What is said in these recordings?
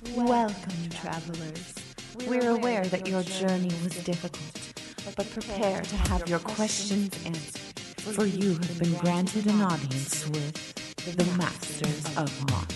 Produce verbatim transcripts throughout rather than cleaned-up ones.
Welcome, travelers. We're aware that your journey was difficult, but prepare to have your questions answered, for you have been granted an audience with the Masters of Modern.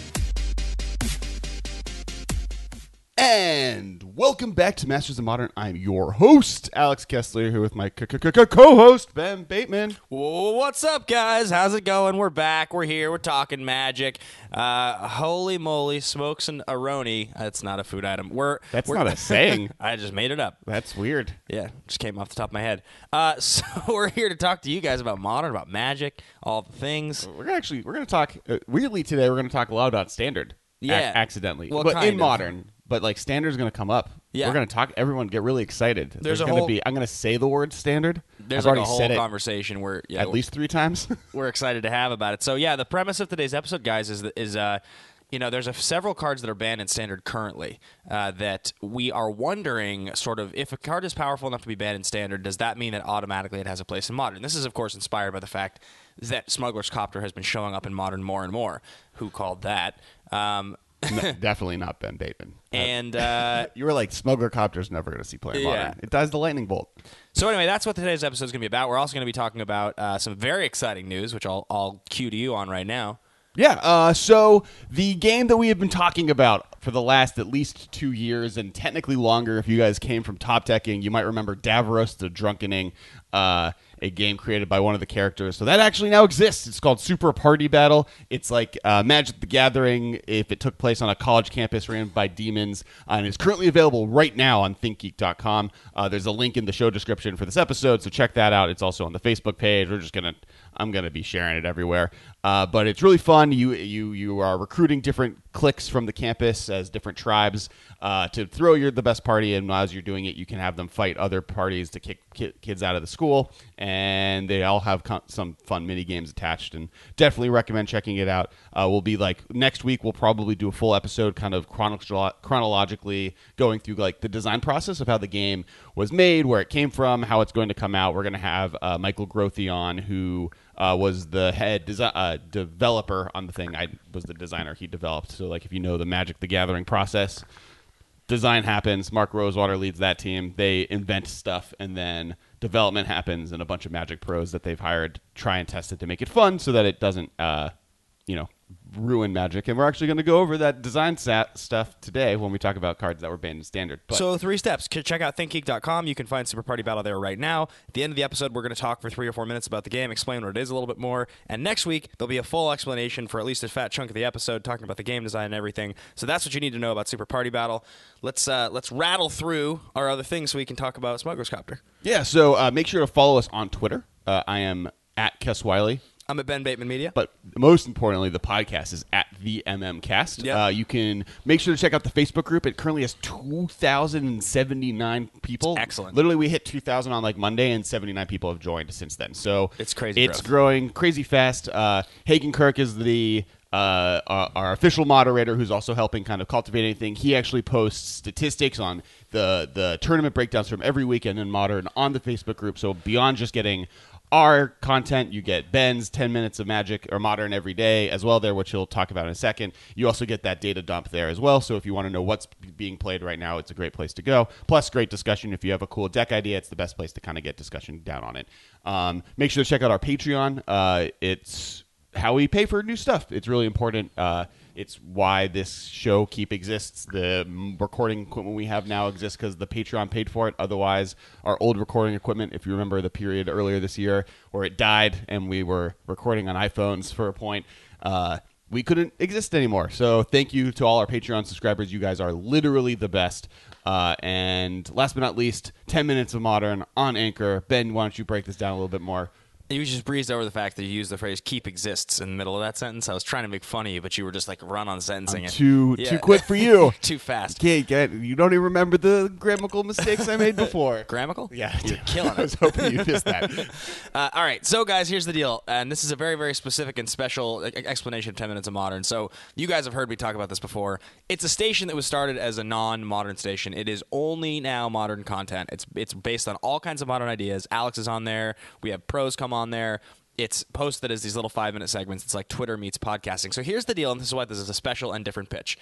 And welcome back to Masters of Modern. I'm your host, Alex Kessler, here with my co-host, Ben Bateman. What's up, guys? How's it going? We're back. We're here. We're talking Magic. Uh, holy moly, smokes and aroni. That's not a food item. We're That's we're, not a saying. I just made it up. That's weird. Yeah, just came off the top of my head. Uh, so we're here to talk to you guys about Modern, about Magic, all the things. We're gonna actually we're gonna talk uh, weirdly today. We're gonna talk a lot about Standard. Yeah, a- accidentally, well, but kind in of. Modern. But like Standard's gonna come up. Yeah. We're gonna talk. Everyone get really excited. There's There's, a gonna whole- be. I'm gonna say the word Standard. There's I've like already a whole said it conversation where yeah, at least three times. we're excited to have about it. So yeah, the premise of today's episode, guys, is that, is uh, you know, there's a, several cards that are banned in Standard currently uh, that we are wondering, sort of, if a card is powerful enough to be banned in Standard, does that mean that automatically it has a place in Modern? This is, of course, inspired by the fact that Smuggler's Copter has been showing up in Modern more and more. Who called that? Um, No, definitely not Ben Bateman. and uh, You were like, Smuggler Copter's never going to see play in Yeah. Modern. It does the lightning bolt. So anyway, that's what today's episode is going to be about. We're also going to be talking about uh, some very exciting news, which I'll, I'll cue to you on right now. Yeah, uh, so the game that we have been talking about for the last at least two years, and technically longer if you guys came from Top Decking, you might remember Davros the Drunkening, uh, a game created by one of the characters. So that actually now exists. It's called Super Party Battle. It's like uh, Magic the Gathering if it took place on a college campus ran by demons, uh, and it's currently available right now on think geek dot com. Uh, there's a link in the show description for this episode, so check that out. It's also on the Facebook page. We're just gonna, I'm gonna be sharing it everywhere. Uh, but it's really fun. You you you are recruiting different cliques from the campus as different tribes uh, to throw your the best party, and as you're doing it, you can have them fight other parties to kick ki- kids out of the school, and they all have con- some fun mini games attached. And definitely recommend checking it out. Uh, we'll be like next week. We'll probably do a full episode, kind of chrono- chronologically going through like the design process of how the game was made, where it came from, how it's going to come out. We're going to have uh, Michael Grothy on, who Uh, was the head desi- uh, developer on the thing. I was the designer he developed. So, like, if you know the Magic the Gathering process, design happens. Mark Rosewater leads that team. They invent stuff, and then development happens, and a bunch of Magic pros that they've hired try and test it to make it fun so that it doesn't, uh, you know, ruin Magic. And we're actually going to go over that design sat stuff today when we talk about cards that were banned in Standard. But So three steps. C- Check out think geek dot com. You can find Super Party Battle there right now. At the end of the episode, we're going to talk for three or four minutes about the game, explain what it is a little bit more. And next week, there'll be a full explanation for at least a fat chunk of the episode, talking about the game design and everything. So that's what you need to know about Super Party Battle. Let's uh, let's rattle through our other things so we can talk about Smuggler's Copter. yeah, so uh, make sure to follow us on Twitter. Uh, I am at Kess Wiley. I'm at Ben Bateman Media. But most importantly, the podcast is at the M M Cast. Yep. Uh, you can make sure to check out the Facebook group. It currently has two thousand seventy-nine people. It's excellent. Literally, we hit two thousand on like Monday, and seventy-nine people have joined since then. So It's crazy It's growth. growing crazy fast. Uh, Hagen Kirk is the uh, our, our official moderator, who's also helping kind of cultivate anything. He actually posts statistics on the the tournament breakdowns from every weekend in Modern on the Facebook group. So beyond just getting our content, you get Ben's ten minutes of Magic or Modern every day as well there, which he'll talk about in a second. You also get that data dump there as well. So if you want to know what's being played right now, it's a great place to go. Plus, great discussion. If you have a cool deck idea, it's the best place to kind of get discussion down on it. Um, make sure to check out our Patreon. Uh, it's how we pay for new stuff. It's really important. Uh, it's why this show keep exists. The mm, recording equipment we have now exists because the Patreon paid for it. Otherwise, our old recording equipment, if you remember the period earlier this year where it died and we were recording on iPhones for a point, uh, we couldn't exist anymore. So thank you to all our Patreon subscribers. You guys are literally the best. Uh, and last but not least, ten minutes of Modern on Anchor. Ben, why don't you break this down a little bit more? You just breezed over the fact that you used the phrase "keep exists" in the middle of that sentence. I was trying to make fun of you, but you were just like run on sentencing I'm it. too Yeah. too quick for you. Too fast. Can't get, you don't even remember the grammatical mistakes I made before. Grammatical? Yeah, You're killing I was it. hoping you missed that. Uh, all right, so guys, here's the deal, and this is a very, very specific and special e- explanation of ten minutes of Modern. So you guys have heard me talk about this before. It's a station that was started as a non-Modern station. It is only now Modern content. It's it's based on all kinds of Modern ideas. Alex is on there. We have pros come on there. It's posted as these little five-minute segments. It's like Twitter meets podcasting. So here's the deal, and this is why this is a special and different pitch.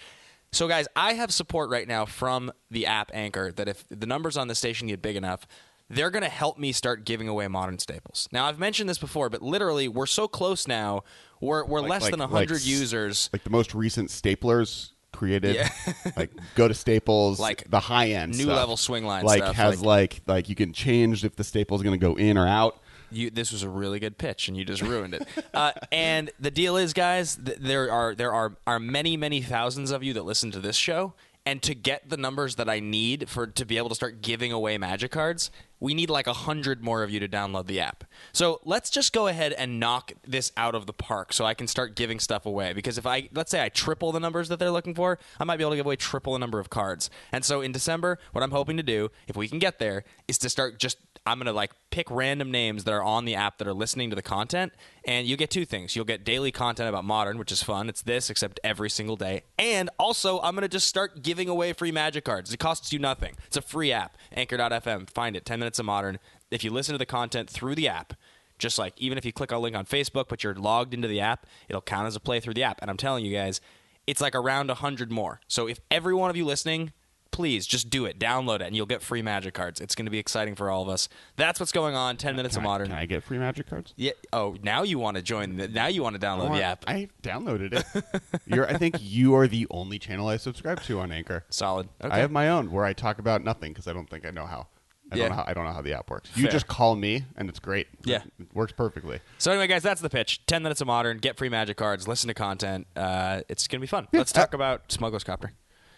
So, guys, I have support right now from the app Anchor that if the numbers on the station get big enough, they're going to help me start giving away Modern Staples. Now, I've mentioned this before, but literally, we're so close now. We're, we're Like- less like- than one hundred like s- users. Like the most recent staplers created. Yeah. Like go to Staples, Like the high end new stuff. level swing line like stuff, has like, like you can change if the staple is going to go in or out. You, this was a really good pitch, and you just ruined it. Uh, and the deal is, guys, th- there are there are are many many thousands of you that listen to this show, and to get the numbers that I need for to be able to start giving away Magic cards, we need like a hundred more of you to download the app. So let's just go ahead and knock this out of the park, so I can start giving stuff away. Because if I let's say I triple the numbers that they're looking for, I might be able to give away triple the number of cards. And so in December, what I'm hoping to do, if we can get there, is to start just. I'm going to like pick random names that are on the app that are listening to the content, and you get two things. You'll get daily content about Modern, which is fun. It's this, except every single day. And also, I'm going to just start giving away free Magic cards. It costs you nothing. It's a free app, anchor dot f m. Find it, ten minutes of Modern. If you listen to the content through the app, just like even if you click a link on Facebook, but you're logged into the app, it'll count as a play through the app. And I'm telling you guys, it's like around one hundred more. So if every one of you listening, please just do it. Download it, and you'll get free Magic cards. It's going to be exciting for all of us. That's what's going on. Ten minutes Can of I- Modern. Can I get free Magic cards? Yeah. Oh, now you want to join? The, now you want to I download want- the app. I downloaded it. You're, I think you are the only channel I subscribe to on Anchor. Solid. Okay. I have my own where I talk about nothing because I don't think I know how. I Yeah. don't know how. I don't know how the app works. You Fair. just call me, and it's great. Yeah. it works perfectly. So anyway, guys, that's the pitch. Ten minutes of Modern. Get free Magic cards. Listen to content. Uh, it's going to be fun. Yeah. Let's talk about Smuggler's Copter.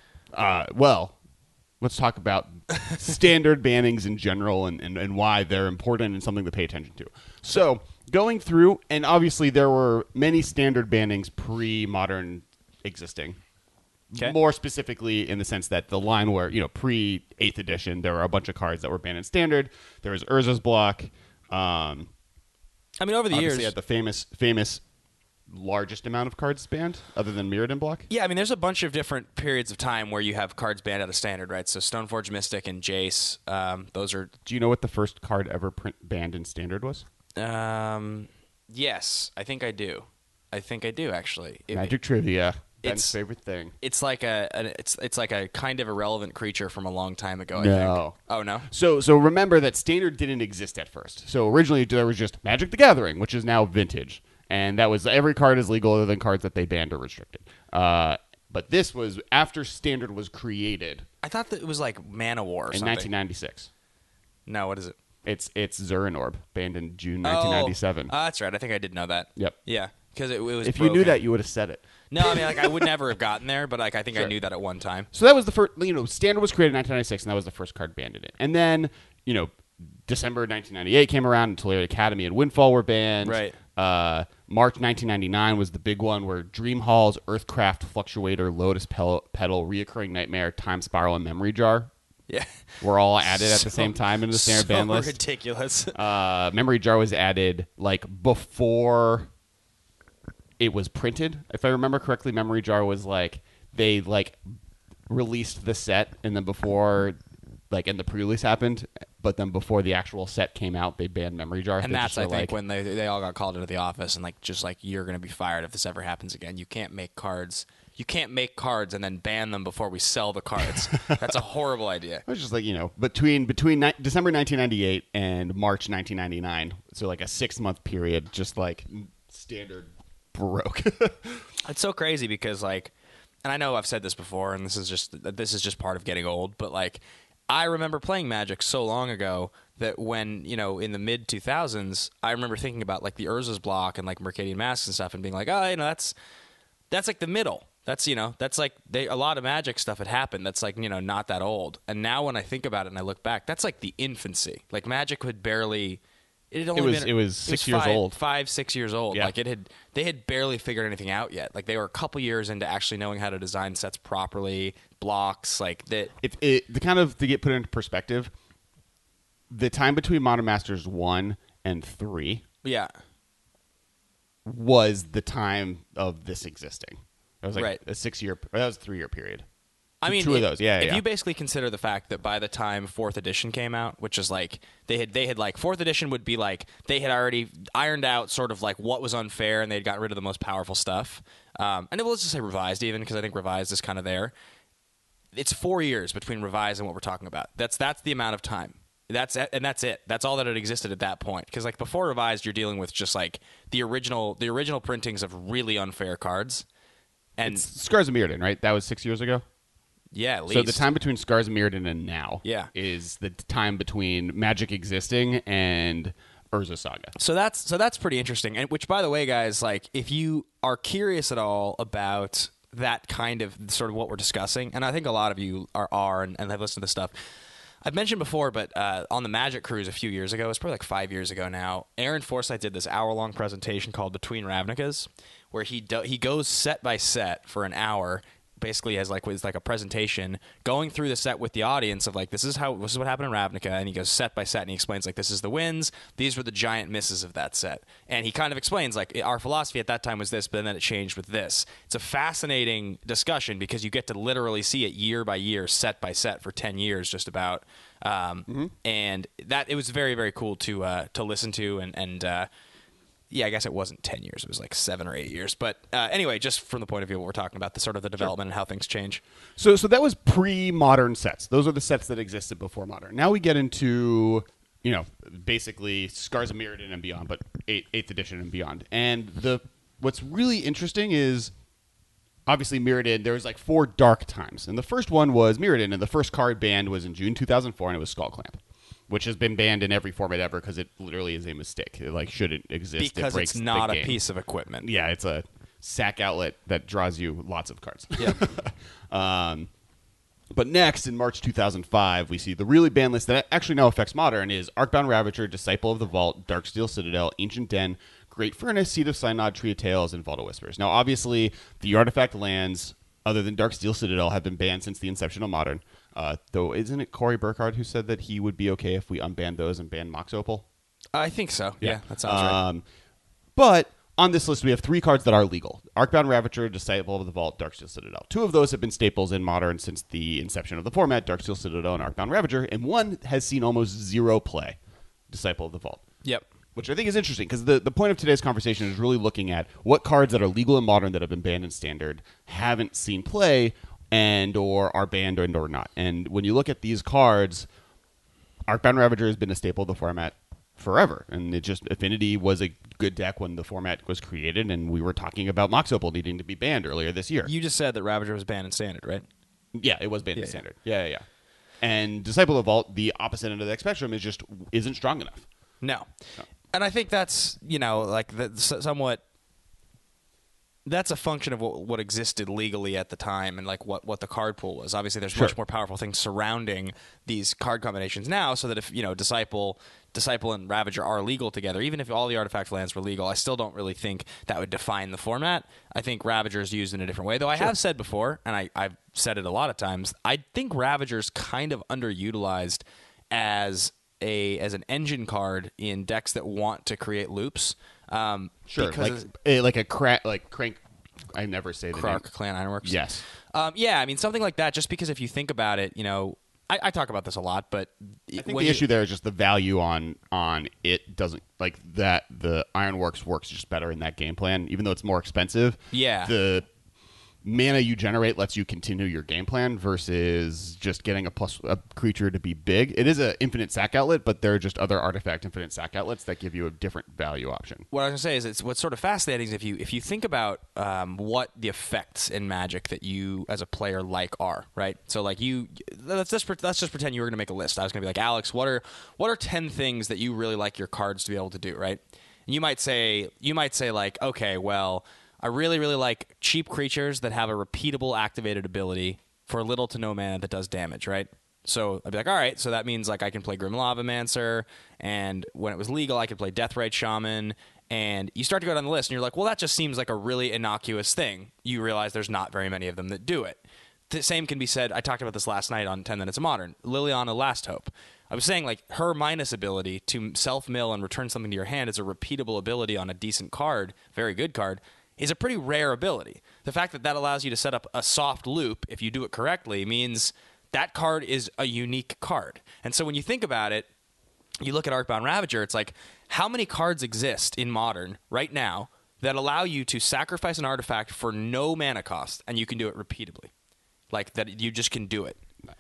Uh, well, let's talk about standard bannings in general and, and, and why they're important and something to pay attention to. So, going through, and obviously there were many standard bannings pre-modern existing. Okay. More specifically in the sense that the line where, you know, pre-eighth edition, there were a bunch of cards that were banned in standard. There was Urza's Block. Um, I mean, over the obviously years, had the famous, famous largest amount of cards banned, other than Mirrodin Block. yeah, I mean, there's a bunch of different periods of time where you have cards banned out of standard, right? So Stoneforge Mystic and Jace, um, those are. Do you know what the first card ever print banned in standard was? Um, yes, I think I do. I think I do actually. It- Magic Trivia. Ben's it's- favorite thing. It's like a, an it's it's like a kind of irrelevant creature from a long time ago. I No. think. Oh no. So, so remember that standard didn't exist at first. So originally there was just Magic the Gathering, which is now Vintage, and that was every card is legal other than cards that they banned or restricted. Uh, but this was after standard was created I thought that it was like Mana War or in something. nineteen ninety-six. No, what is it? It's it's Zurin Orb, banned in June nineteen ninety-seven. Oh, uh, that's right. I think I did know that. Yep. Yeah, because it, it was. If you knew broken. that, you would have said it. No, I mean, like I would never have gotten there, but like I think I Sure. knew that at one time. So that was the first, you know, standard was created in nineteen ninety-six, and that was the first card banned in it. And then, you know, December nineteen ninety-eight came around, and Tolaria Academy and Windfall were banned. Right. Uh, March nineteen ninety-nine was the big one where Dream Halls, Earthcraft, Fluctuator, Lotus Pel- Petal, Reoccurring Nightmare, Time Spiral, and Memory Jar Yeah, were all added at the So- same time into the standard so ban list. ridiculous. Uh, Memory Jar was added like before it was printed. If I remember correctly, Memory Jar was like they like released the set, and then before like and the pre-release happened, but then before the actual set came out, they banned Memory Jar. And They that's just I were think like, when they they all got called into the office and like just like you're gonna be fired if this ever happens again. You can't make cards. You can't make cards and then ban them before we sell the cards. That's a horrible idea. it was just like you know between between ni- December nineteen ninety-eight and March nineteen ninety-nine, so like a six month period, just like standard broke. It's so crazy because like, and I know I've said this before, and this is just this is just part of getting old. But like, I remember playing Magic so long ago that when you know in the mid two thousands, I remember thinking about like the Urza's Block and like Mercadian Masks and stuff, and being like, oh, you know, that's that's like the middle. That's you know, that's like they a lot of Magic stuff had happened. That's like you know, not that old. And now when I think about it and I look back, that's like the infancy. Like Magic would barely. It had only was- been, it was six years five, old. five six years old. Yeah. Like it had they had barely figured anything out yet. Like they were a couple years into actually knowing how to design sets properly, blocks like that. It, it the kind of to get put into perspective, the time between Modern Masters one and three Yeah, was the time of this existing. That was like Right. a six year. That was a three year period. I mean, two if, of those. Yeah, if yeah. you basically consider the fact that by the time fourth edition came out, which is like they had they had like fourth edition would be like they had already ironed out sort of like what was unfair, and they'd gotten rid of the most powerful stuff. Um, and it, let's just say revised, even because I think revised is kind of there. It's four years between revised and what we're talking about. That's that's the amount of time. That's and that's it. That's all that had existed at that point. Because like before revised, you're dealing with just like the original the original printings of really unfair cards. And It's Scars of Mirrodin, right? That was six years ago. yeah, at least. So the time between Scars of Mirrodin and now Yeah. is the time between Magic existing and Urza Saga. So that's so that's pretty interesting. And which, by the way, guys, like if you are curious at all about that kind of sort of what we're discussing, and I think a lot of you are are and, and have listened to this stuff. I've mentioned before, but uh, on the Magic Cruise a few years ago, it's probably like five years ago now, Aaron Forsythe did this hour-long presentation called Between Ravnicas, where he do- he goes set by set for an hour, basically as like was like a presentation, going through the set with the audience of like this is how this is what happened in Ravnica, and he goes set by set and he explains like this is the wins, these were the giant misses of that set, and he kind of explains like our philosophy at that time was this, but then it changed with this. It's a fascinating discussion because you get to literally see it year by year, set by set for ten years, just about, um, mm-hmm. and that it was very very cool to uh, to listen to and and. Uh, Yeah, I guess it wasn't ten years. It was like seven or eight years. But uh, anyway, just from the point of view of what we're talking about, the sort of the development sure. and how things change. So so that was pre-modern sets. Those are the sets that existed before modern. Now we get into, you know, basically Scars of Mirrodin and beyond, but eight, eighth edition and beyond. And the what's really interesting is, obviously, Mirrodin, there was like four dark times. And the first one was Mirrodin, and the first card banned was in June two thousand four, and it was Skullclamp, which has been banned in every format ever because it literally is a mistake. It like shouldn't exist. Because it breaks it's not the a game. piece of equipment. Yeah, it's a sack outlet that draws you lots of cards. Yeah. um, but next, in March two thousand five, we see the really banned list that actually now affects Modern is Arcbound Ravager, Disciple of the Vault, Darksteel Citadel, Ancient Den, Great Furnace, Seed of Synod, Tree of Tales, and Vault of Whispers. Now, obviously, the artifact lands, other than Darksteel Citadel, have been banned since the inception of Modern. Uh, though, isn't it Corey Burkhardt who said that he would be okay if we unbanned those and banned Mox Opal? I think so. Yeah, yeah that sounds um, right. But on this list, we have three cards that are legal. Arcbound Ravager, Disciple of the Vault, Darksteel Citadel. Two of those have been staples in Modern since the inception of the format, Darksteel Citadel and Arcbound Ravager, and one has seen almost zero play, Disciple of the Vault. Yep. Which I think is interesting, because the, the point of today's conversation is really looking at what cards that are legal in Modern that have been banned in Standard haven't seen play and or are banned and or not. And when you look at these cards, Arcbound Ravager has been a staple of the format forever. And it just, Affinity was a good deck when the format was created, and we were talking about Mox Opal needing to be banned earlier this year. You just said that Ravager was banned in Standard, right? Yeah, it was banned yeah, in Standard. Yeah, yeah, yeah. And Disciple of the Vault, the opposite end of the spectrum, is just isn't strong enough. No. no. And I think that's, you know, like the, somewhat... That's a function of what, what existed legally at the time and like what, what the card pool was. Obviously, there's sure. much more powerful things surrounding these card combinations now, so that if, you know, Disciple, Disciple and Ravager are legal together, even if all the artifact lands were legal, I still don't really think that would define the format. I think Ravager is used in a different way, though I sure. have said before, and I, I've said it a lot of times, I think Ravager's kind of underutilized as a as an engine card in decks that want to create loops. Um, sure, like a, like a crack, like crank. I never say the Krark name. Clan Ironworks. Yes. Um, yeah, I mean something like that. Just because if you think about it, you know, I, I talk about this a lot, but I think the you, issue there is just the value on on it doesn't like that. The Ironworks works just better in that game plan, even though it's more expensive. Yeah. The mana you generate lets you continue your game plan versus just getting a plus a creature to be big. It is an infinite sack outlet, but there are just other artifact infinite sack outlets that give you a different value option. What I was gonna say is, it's what's sort of fascinating is if you if you think about um, what the effects in Magic that you as a player like are, right? So like you, let's just let's just pretend you were gonna make a list. I was gonna be like, Alex, what are what are ten things that you really like your cards to be able to do, right? And you might say you might say like, okay, well, I really, really like cheap creatures that have a repeatable activated ability for little to no mana that does damage, right? So I'd be like, all right, so that means like I can play Grim Lavamancer, and when it was legal, I could play Deathrite Shaman, and you start to go down the list, and you're like, well, that just seems like a really innocuous thing. You realize there's not very many of them that do it. The same can be said, I talked about this last night on ten minutes of Modern, Liliana Last Hope. I was saying, like, her minus ability to self-mill and return something to your hand is a repeatable ability on a decent card, very good card, is a pretty rare ability. The fact that that allows you to set up a soft loop, if you do it correctly, means that card is a unique card. And so when you think about it, you look at Arcbound Ravager, it's like, how many cards exist in Modern right now that allow you to sacrifice an artifact for no mana cost, and you can do it repeatedly? Like, that you just can do it.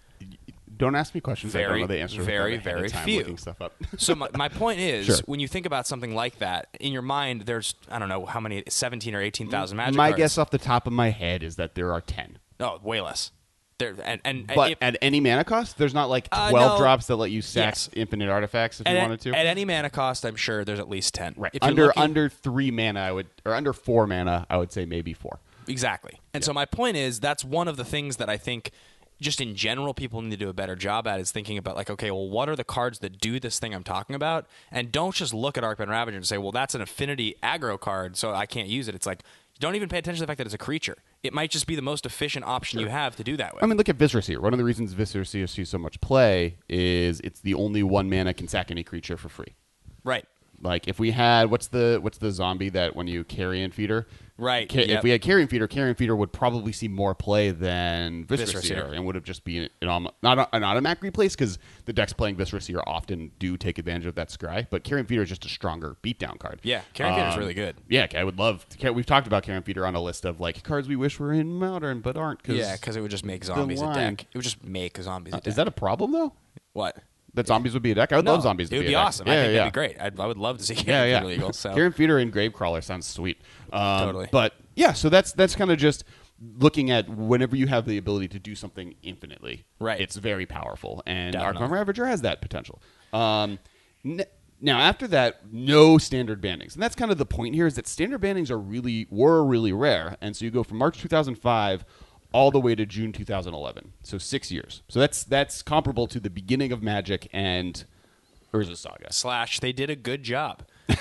Don't ask me questions Very, I don't know the answer. very, ahead of very time few. Looking stuff up. So my, my point is, Sure. when you think about something like that, in your mind, there's, I don't know how many, seventeen or eighteen thousand Magic My cards. guess off the top of my head is that there are ten. Oh, way less. There and and But if, at any mana cost, there's not like Uh, twelve no. drops that let you sack Yes. infinite artifacts if at, you wanted to. at any mana cost, I'm sure there's at least ten. right. If you're Under looking- under three mana, I would, or under four mana, I would say maybe four. Exactly. And so my point is, that's one of the things that I think just in general people need to do a better job at, is thinking about, like, okay, well, what are the cards that do this thing I'm talking about? And don't just look at Arcbound Ravager and say, well, that's an affinity aggro card, so I can't use it. It's like, don't even pay attention to the fact that it's a creature. It might just be the most efficient option you have to do that with. I mean, look at Viscera Seer. One of the reasons Viscera Seer sees so much play is it's the only one mana can sack any creature for free. Right. Like if we had what's the what's the zombie that when you Carrion Feeder? Right. Ca- Yep. If we had Carrion Feeder, Carrion Feeder would probably see more play than Viscera Viscera Seer, Seer. and would have just been an, autom- not a- an automatic replace because the decks playing Viscera Seer often do take advantage of that scry. But Carrion Feeder is just a stronger beatdown card. Yeah, Carrion Feeder is Um, really good. Yeah, I would love. To, we've talked about Carrion Feeder on a list of like cards we wish were in Modern but aren't. Cause Yeah, because it would just make zombies a line- deck. It would just make zombies a deck. is that a problem though? What? That zombies would be a deck. I would No, love zombies. It to would be, be a deck. awesome. Yeah, I think yeah. that'd be great. I'd, I would love to see Yeah, Carrion yeah. Feeder legal. So. Carrion Feeder and Gravecrawler sounds sweet. Um, Totally. But yeah, so that's that's kind of just looking at whenever you have the ability to do something infinitely. Right. It's very powerful, and Definitely. Arcbound Ravager has that potential. Um, n- now after that, no standard bannings, and that's kind of the point here. Is that standard bannings are really were really rare, and so you go from March two thousand five all the way to June two thousand eleven, so six years. So that's that's comparable to the beginning of Magic and Urza Saga. Slash, they did a good job.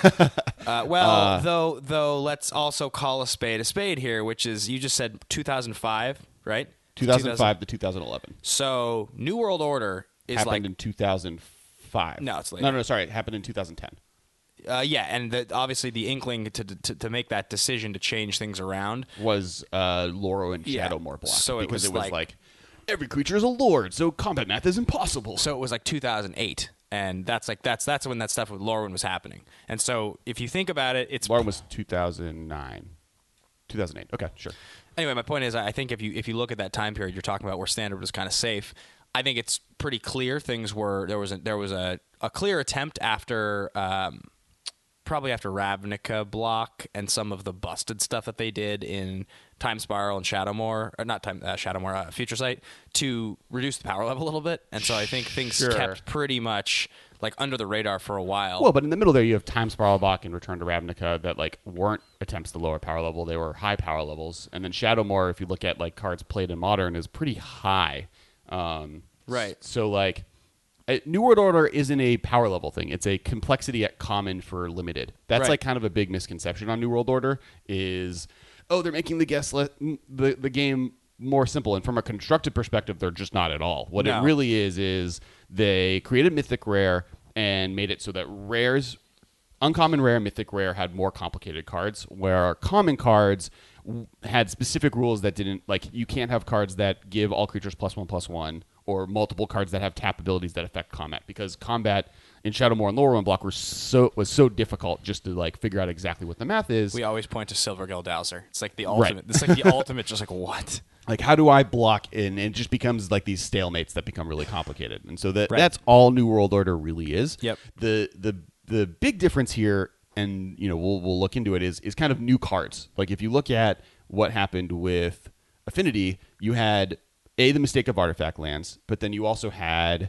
uh, well, Uh, though, though, let's also call a spade a spade here, which is, you just said two thousand five, right? two thousand five to two thousand eleven. So New World Order is Happened like, in two thousand five. No, it's later. No, no, sorry. It happened in two thousand ten. uh, yeah, and the, obviously the inkling to, to to make that decision to change things around. Was uh, Loro and Yeah. Shadowmoor block. So it because was it was like- like, every creature is a lord, so combat math is impossible. So it was like two thousand eight, and that's like that's that's when that stuff with Lorwyn was happening. And so if you think about it, it's Lauren was two thousand nine. two thousand eight. Okay, sure. Anyway, my point is, I think if you if you look at that time period you're talking about where Standard was kind of safe, I think it's pretty clear things were there was a, there was a, a clear attempt after um, probably after Ravnica block and some of the busted stuff that they did in Time Spiral and Shadowmoor, or not Time uh, Shadowmoor, uh, Future Sight, to reduce the power level a little bit. And so I think things Sure. kept pretty much like under the radar for a while. Well, but in the middle there, you have Time Spiral Block and Return to Ravnica that like weren't attempts to lower power level; they were high power levels. And then Shadowmoor, if you look at like cards played in Modern, is pretty high. Um, Right. So like, uh, New World Order isn't a power level thing; it's a complexity at common for limited. That's Right. like kind of a big misconception on New World Order. Is oh, they're making the guess le- the the game more simple, and from a constructed perspective, they're just not at all. What No. it really is is they created Mythic Rare and made it so that rares, uncommon rare, mythic rare had more complicated cards, where common cards w- had specific rules that didn't, like you can't have cards that give all creatures plus one plus one, or multiple cards that have tap abilities that affect combat, because combat in Shadowmoor and Lorwyn block were so was so difficult just to like figure out exactly what the math is. we always point to Silvergill Dowser. It's like the Right. ultimate. It's like the ultimate. Just like what? Like, how do I block in? And it just becomes like these stalemates that become really complicated. And so that Right. that's all New World Order really is. Yep. The the the big difference here, and you know we'll we'll look into it, is is kind of new cards. Like if you look at what happened with Affinity, you had a the mistake of artifact lands, but then you also had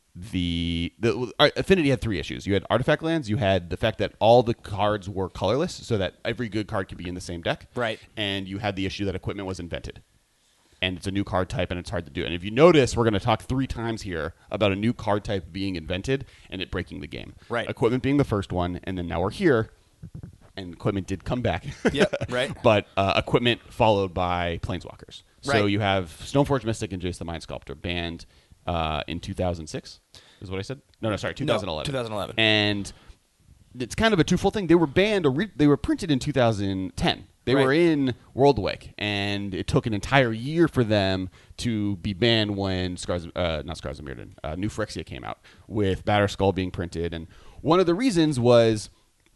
the the uh, Affinity had three issues. You had artifact lands, you had the fact that all the cards were colorless, so that every good card could be in the same deck. Right. And you had the issue that equipment was invented. And it's a new card type, and it's hard to do. And if you notice, we're going to talk three times here about a new card type being invented and it breaking the game. Right. Equipment being the first one, and then now we're here, and equipment did come back. Yep, right. But uh, equipment followed by Planeswalkers. So Right. you have Stoneforge Mystic and Jace the Mind Sculptor banned uh, in two thousand six, is what I said? No, no, sorry, two thousand eleven. twenty eleven. And it's kind of a twofold thing. They were banned, or re- they were printed in two thousand ten. They Right. were in Worldwake, and it took an entire year for them to be banned when Scars, uh, not Scars of Mirrodin, uh, New Phyrexia came out with Batterskull being printed. And one of the reasons was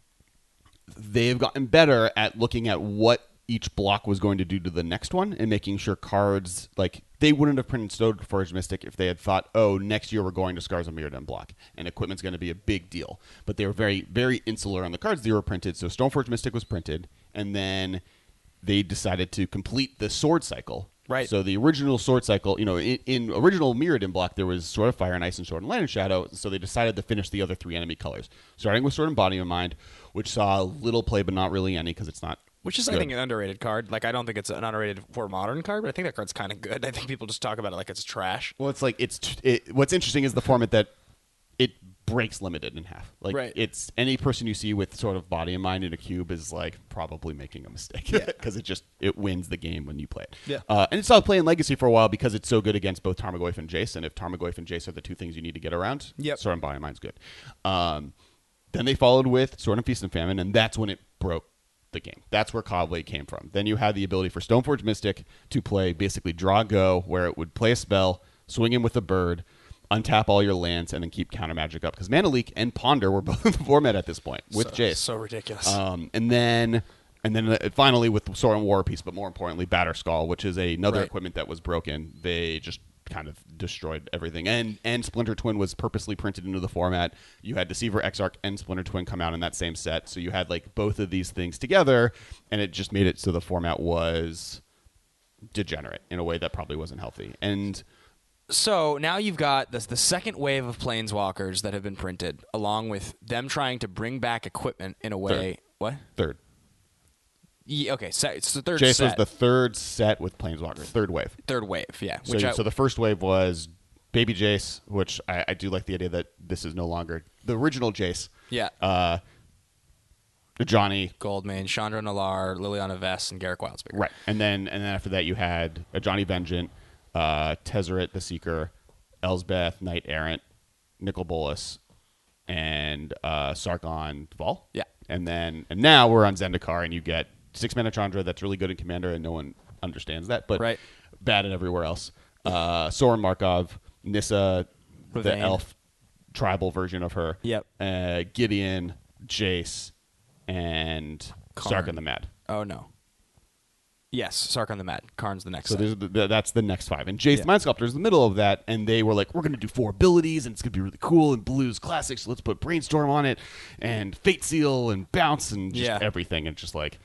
they've gotten better at looking at what each block was going to do to the next one and making sure cards, like, they wouldn't have printed Stoneforge Mystic if they had thought, oh, next year we're going to Scars of Mirrodin block, and equipment's going to be a big deal. But they were very, very insular on the cards they were printed. So Stoneforge Mystic was printed, and then they decided to complete the sword cycle. Right. So the original sword cycle, you know, in, in original Mirrodin block, there was Sword of Fire and Ice and Sword and Land and Shadow. So they decided to finish the other three enemy colors, starting with Sword and Body of Mind, which saw little play but not really any because it's not. Which is, good. I think, an underrated card. Like, I don't think it's an underrated for modern card, but I think that card's kind of good. I think people just talk about it like it's trash. Well, it's like it's t- it, what's interesting is the format that it breaks limited in half. Like Right. it's any person you see with sort of Body and Mind in a cube is like probably making a mistake because it just it wins the game when you play it. Yeah. Uh, and it saw play in Legacy for a while because it's so good against both Tarmogoyf and Jace. And if Tarmogoyf and Jace are the two things you need to get around, Yep. Sword and Body and Mind's good. Um, then they followed with Sword and Feast and Famine, and that's when it broke the game. That's where Cobblade came from. Then you had the ability for Stoneforge Mystic to play basically draw go, where it would play a spell, swing in with a bird, untap all your lands, and then keep counter magic up. Because Mana Leak and Ponder were both in the format at this point with so, Jace. So ridiculous. Um, and then and then uh, finally with Sword and War Piece, but more importantly, Batterskull, which is another Right. equipment that was broken. They just kind of destroyed everything. And and Splinter Twin was purposely printed into the format. You had Deceiver, Exarch, and Splinter Twin come out in that same set. So you had like both of these things together, and it just made it so the format was degenerate in a way that probably wasn't healthy. And So now you've got this, the second wave of Planeswalkers that have been printed, along with them trying to bring back equipment in a way. Third. What? third. Yeah, okay, so it's the third Jace set. was the third set with Planeswalker, third wave. third wave, yeah. So, Which I, so the first wave was Baby Jace, which I, I do like the idea that this is no longer the original Jace. yeah, Uh, Johnny, Goldmane, Chandra Nalaar, Liliana Vess, and Garrett Wildspear. right, and then and then after that you had a Johnny Vengeant, uh, Tezzeret the Seeker, Elsbeth Knight Errant, Nicol Bolas, and uh, Sargon Dval. Yeah. and then and now we're on Zendikar, and you get six mana Chandra that's really good in Commander, and no one understands that, but Right. bad at everywhere else. Uh, Soren Markov, Nissa, the Ravane. elf tribal version of her. Yep. Uh, Gideon, Jace, and Karn. Sargon the Mad. Oh, no. Yes, Sarkon the Mad. Karn's the next So set. there's the, the, that's the next five. And Jace Yeah. the Mind Sculptor is the middle of that, and they were like, we're going to do four abilities, and it's going to be really cool, and Blue's classic, so let's put Brainstorm on it, and Fate Seal, and Bounce, and just Yeah. everything. And just like,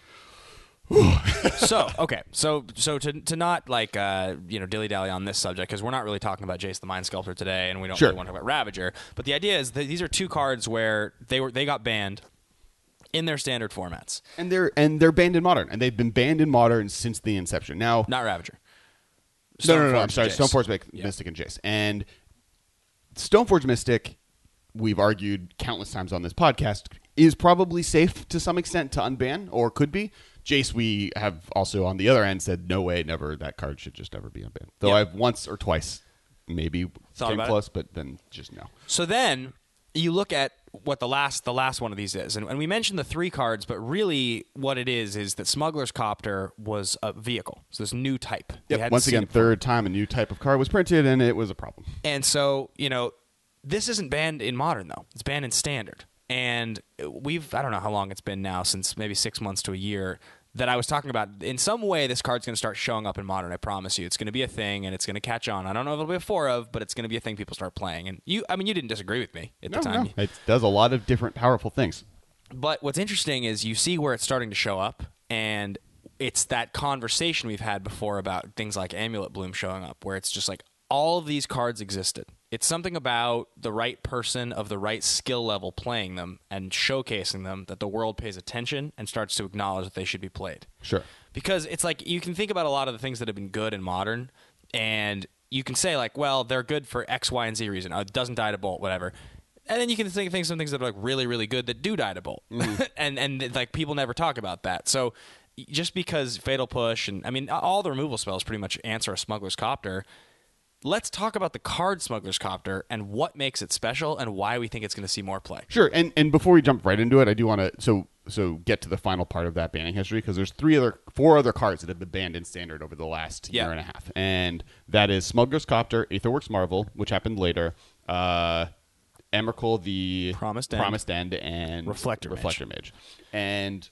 so okay, so so to to not like uh, you know dilly dally on this subject because we're not really talking about Jace the Mind Sculptor today, and we don't Sure. really want to talk about Ravager. But the idea is that these are two cards where they were they got banned in their standard formats. and they're and they're banned in Modern, and they've been banned in Modern since the inception. Now, Not Ravager. no, no, no, no, I'm Stoneforge sorry, Jace. Stoneforge Mystic, Yeah. Mystic and Jace. And Stoneforge Mystic, we've argued countless times on this podcast, is probably safe to some extent to unban, or could be. Jace, we have also on the other end said, no way, never, that card should just never be unbanned. Though Yeah. I've once or twice maybe Thought came about it. close, but then just no. So then you look at what the last the last one of these is, and, and we mentioned the three cards, but really what it is is that Smuggler's Copter was a vehicle, so this new type. We Yep. hadn't Once seen again, it before. third time a new type of card was printed, and it was a problem. And so, you know, this isn't banned in Modern, though. It's banned in Standard. And we've, I don't know how long it's been now, since maybe six months to a year, that I was talking about. In some way, this card's going to start showing up in Modern, I promise you. It's going to be a thing, and it's going to catch on. I don't know if it'll be a four of, but it's going to be a thing people start playing. And you, I mean, you didn't disagree with me at No, the time. no. It does a lot of different powerful things. But what's interesting is you see where it's starting to show up, and it's that conversation we've had before about things like Amulet Bloom showing up, where it's just like all of these cards existed. It's something about the right person of the right skill level playing them and showcasing them that the world pays attention and starts to acknowledge that they should be played. Sure. Because it's like you can think about a lot of the things that have been good in Modern, and you can say like, well, they're good for X, Y, and Z reason. Oh, it doesn't die to bolt, whatever. And then you can think, think of some things that are like really, really good that do die to bolt, and and like people never talk about that. So just because Fatal Push and I mean all the removal spells pretty much answer a Smuggler's Copter, let's talk about the card Smuggler's Copter and what makes it special and why we think it's going to see more play. Sure, and and before we jump right into it, I do want to so so get to the final part of that banning history, because there's three other four other cards that have been banned in Standard over the last Yeah. year and a half, and that is Smuggler's Copter, Aetherworks Marvel, which happened later, uh, Emrakul, the Promised End. Promised End, and Reflector Mage. Reflector Mage, and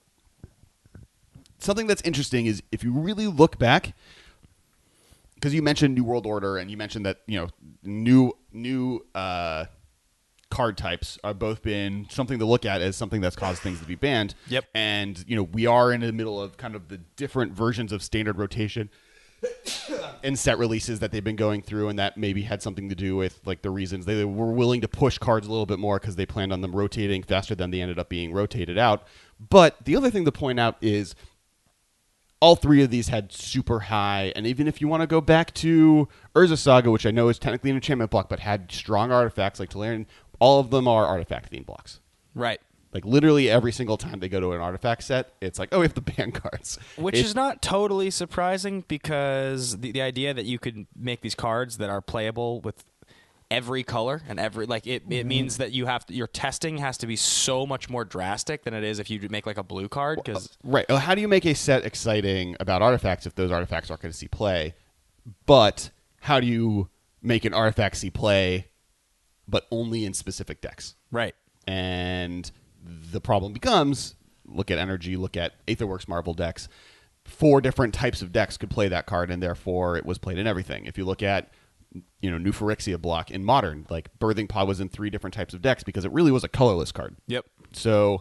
something that's interesting is if you really look back, because you mentioned New World Order and you mentioned that, you know, new new uh, card types are both been something to look at as something that's caused things to be banned. Yep. And, you know, we are in the middle of kind of the different versions of Standard rotation and set releases that they've been going through, and that maybe had something to do with like the reasons they were willing to push cards a little bit more because they planned on them rotating faster than they ended up being rotated out. But the other thing to point out is all three of these had super high, and even if you want to go back to Urza Saga, which I know is technically an enchantment block, but had strong artifacts like Tolarian, all of them are artifact theme blocks. Right. Like literally every single time they go to an artifact set, it's like, oh, we have the ban cards. Which It- is not totally surprising, because the, the idea that you could make these cards that are playable with every color and every like it, it means that you have to, your testing has to be so much more drastic than it is if you make like a blue card, because Right. Well, how do you make a set exciting about artifacts if those artifacts aren't going to see play? But how do you make an artifact see play, but only in specific decks? right. And the problem becomes, look at Energy, look at Aetherworks Marvel decks. Four different types of decks could play that card, and therefore it was played in everything. If you look at, you know, New Phyrexia block in Modern, like Birthing Pod was in three different types of decks because it really was a colorless card. Yep. So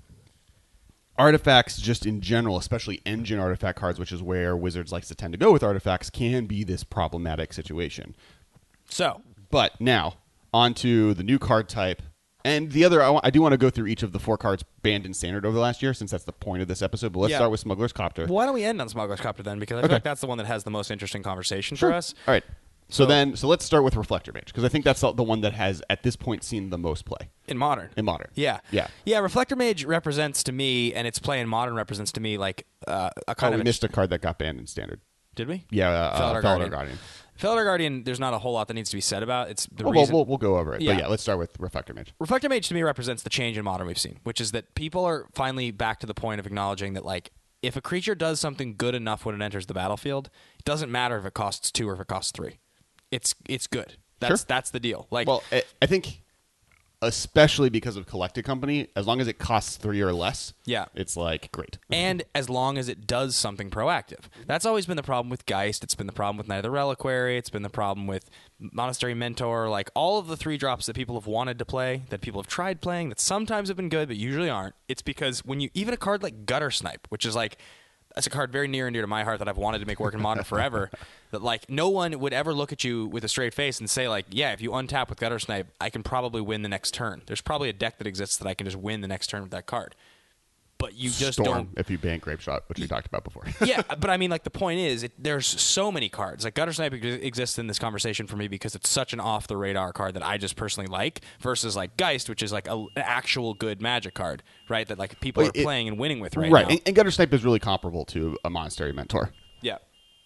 artifacts just in general, especially engine artifact cards, which is where Wizards likes to tend to go with artifacts, can be this problematic situation. So But now, onto the new card type. And the other, I, wa- I do want to go through each of the four cards banned in Standard over the last year, since that's the point of this episode. But let's Yeah. start with Smuggler's Copter. why don't we end on Smuggler's Copter then, because I Okay. feel like that's the one that has the most interesting conversation Sure. for us. All right. So, So- then, so let's start with Reflector Mage, because I think that's the the one that has, at this point, seen the most play In Modern. in Modern. Yeah. Yeah. Yeah, Reflector Mage represents to me, and its play in Modern represents to me like uh, a Oh, kind we of... missed a card that got banned in Standard. Did we? Yeah, uh, Felidar uh, Felidar Guardian. Guardian. Felidar Guardian, there's not a whole lot that needs to be said about. It's the Oh, well, reason... we'll, we'll go over it. Yeah. But yeah, let's start with Reflector Mage. Reflector Mage to me represents the change in Modern we've seen, which is that people are finally back to the point of acknowledging that, like, if a creature does something good enough when it enters the battlefield, it doesn't matter if it costs two or if it costs three. It's it's good. That's Sure. that's the deal. Like, Well, I, I think, especially because of Collected Company, as long as it costs three or less, Yeah. it's like great. and as long as it does something proactive. That's always been the problem with Geist. It's been the problem with Night of the Reliquary. It's been the problem with Monastery Mentor. Like, all of the three drops that people have wanted to play, that people have tried playing, that sometimes have been good but usually aren't. It's because when you, even a card like Gutter Snipe, which is like, that's a card very near and dear to my heart that I've wanted to make work in Modern forever, that like no one would ever look at you with a straight face and say like, yeah, if you untap with Gutter Snipe, I can probably win the next turn. There's probably a deck that exists that I can just win the next turn with that card. But you just Storm, don't. if you ban Grape Shot, which we talked about before. Yeah, but I mean, like, the point is, it, there's so many cards. Like, Gutter Snipe ex- exists in this conversation for me because it's such an off-the-radar card that I just personally like, versus, like, Geist, which is, like, a, an actual good Magic card, right, that, like, people Well, are it- playing and winning with right, Right, now. and, and Gutter Snipe is really comparable to a Monastery Mentor. Yeah.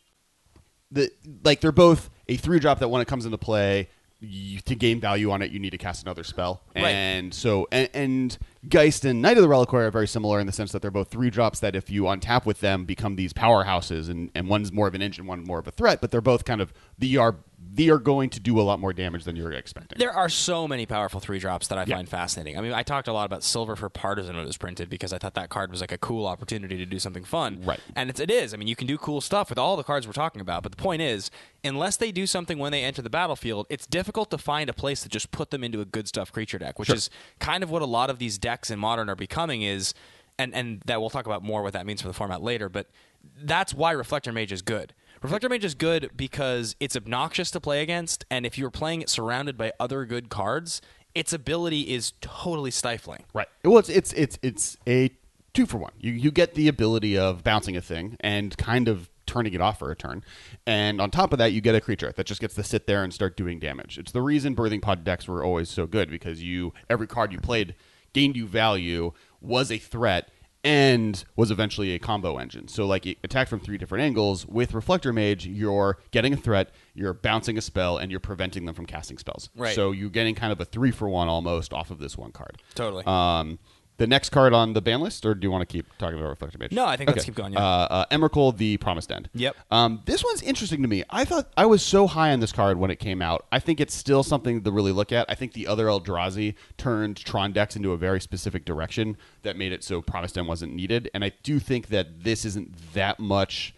The like they're both a three drop that when it comes into play, you, to gain value on it, you need to cast another spell. Right. And so and, and Geist and Knight of the Reliquary are very similar in the sense that they're both three drops that if you untap with them become these powerhouses, and, and one's more of an engine, one more of a threat, but they're both kind of they are they are going to do a lot more damage than you're expecting. There are so many powerful three drops that I Yeah. find fascinating. I mean, I talked a lot about Silver for Partisan when it was printed because I thought that card was like a cool opportunity to do something fun. Right. And it's, it is. I mean, you can do cool stuff with all the cards we're talking about. But the point is, unless they do something when they enter the battlefield, it's difficult to find a place to just put them into a good stuff creature deck, which Sure. is kind of what a lot of these decks in Modern are becoming is, and, and that we'll talk about more what that means for the format later, but that's why Reflector Mage is good. Reflector Mage is good because it's obnoxious to play against, and if you're playing it surrounded by other good cards, its ability is totally stifling. Right. Well, it's it's it's it's a two for one. You you get the ability of bouncing a thing and kind of turning it off for a turn, and on top of that, you get a creature that just gets to sit there and start doing damage. It's the reason Birthing Pod decks were always so good because you every card you played gained you value, was a threat, and was eventually a combo engine. So like it attacked from three different angles. With Reflector Mage, you're getting a threat, you're bouncing a spell, and you're preventing them from casting spells. Right. So you're getting kind of a three for one almost off of this one card. Totally. Um, the next card on the ban list, or do you want to keep talking about Reflector Mage? No, I think let's keep going, yeah. Uh, uh, Emrakul, the Promised End. Yep. Um, this one's interesting to me. I thought I was so high on this card when it came out. I think it's still something to really look at. I think the other Eldrazi turned Tron decks into a very specific direction that made it so Promised End wasn't needed. And I do think that this isn't that much.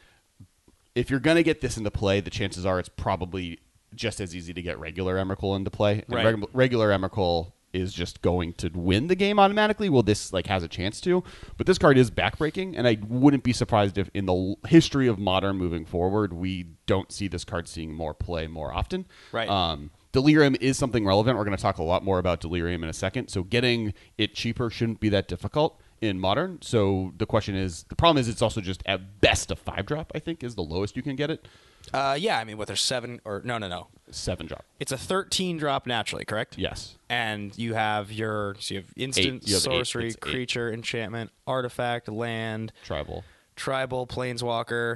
If you're going to get this into play, the chances are it's probably just as easy to get regular Emrakul into play. And Right. reg- regular Emrakul is just going to win the game automatically. Well, this like has a chance to, but this card is backbreaking, and I wouldn't be surprised if in the l- history of Modern moving forward, we don't see this card seeing more play more often. Right. Um, Delirium is something relevant. We're going to talk a lot more about Delirium in a second. So getting it cheaper shouldn't be that difficult in Modern. So the question is, the problem is it's also just at best a five drop, I think, is the lowest you can get it. Uh, yeah, I mean, what there's seven or no, no, no. Seven drop. It's a thirteen drop naturally, correct? Yes. And you have your so you have instant, Eight. You have eight. sorcery, It's eight. creature, enchantment, artifact, land, Tribal. tribal, planeswalker.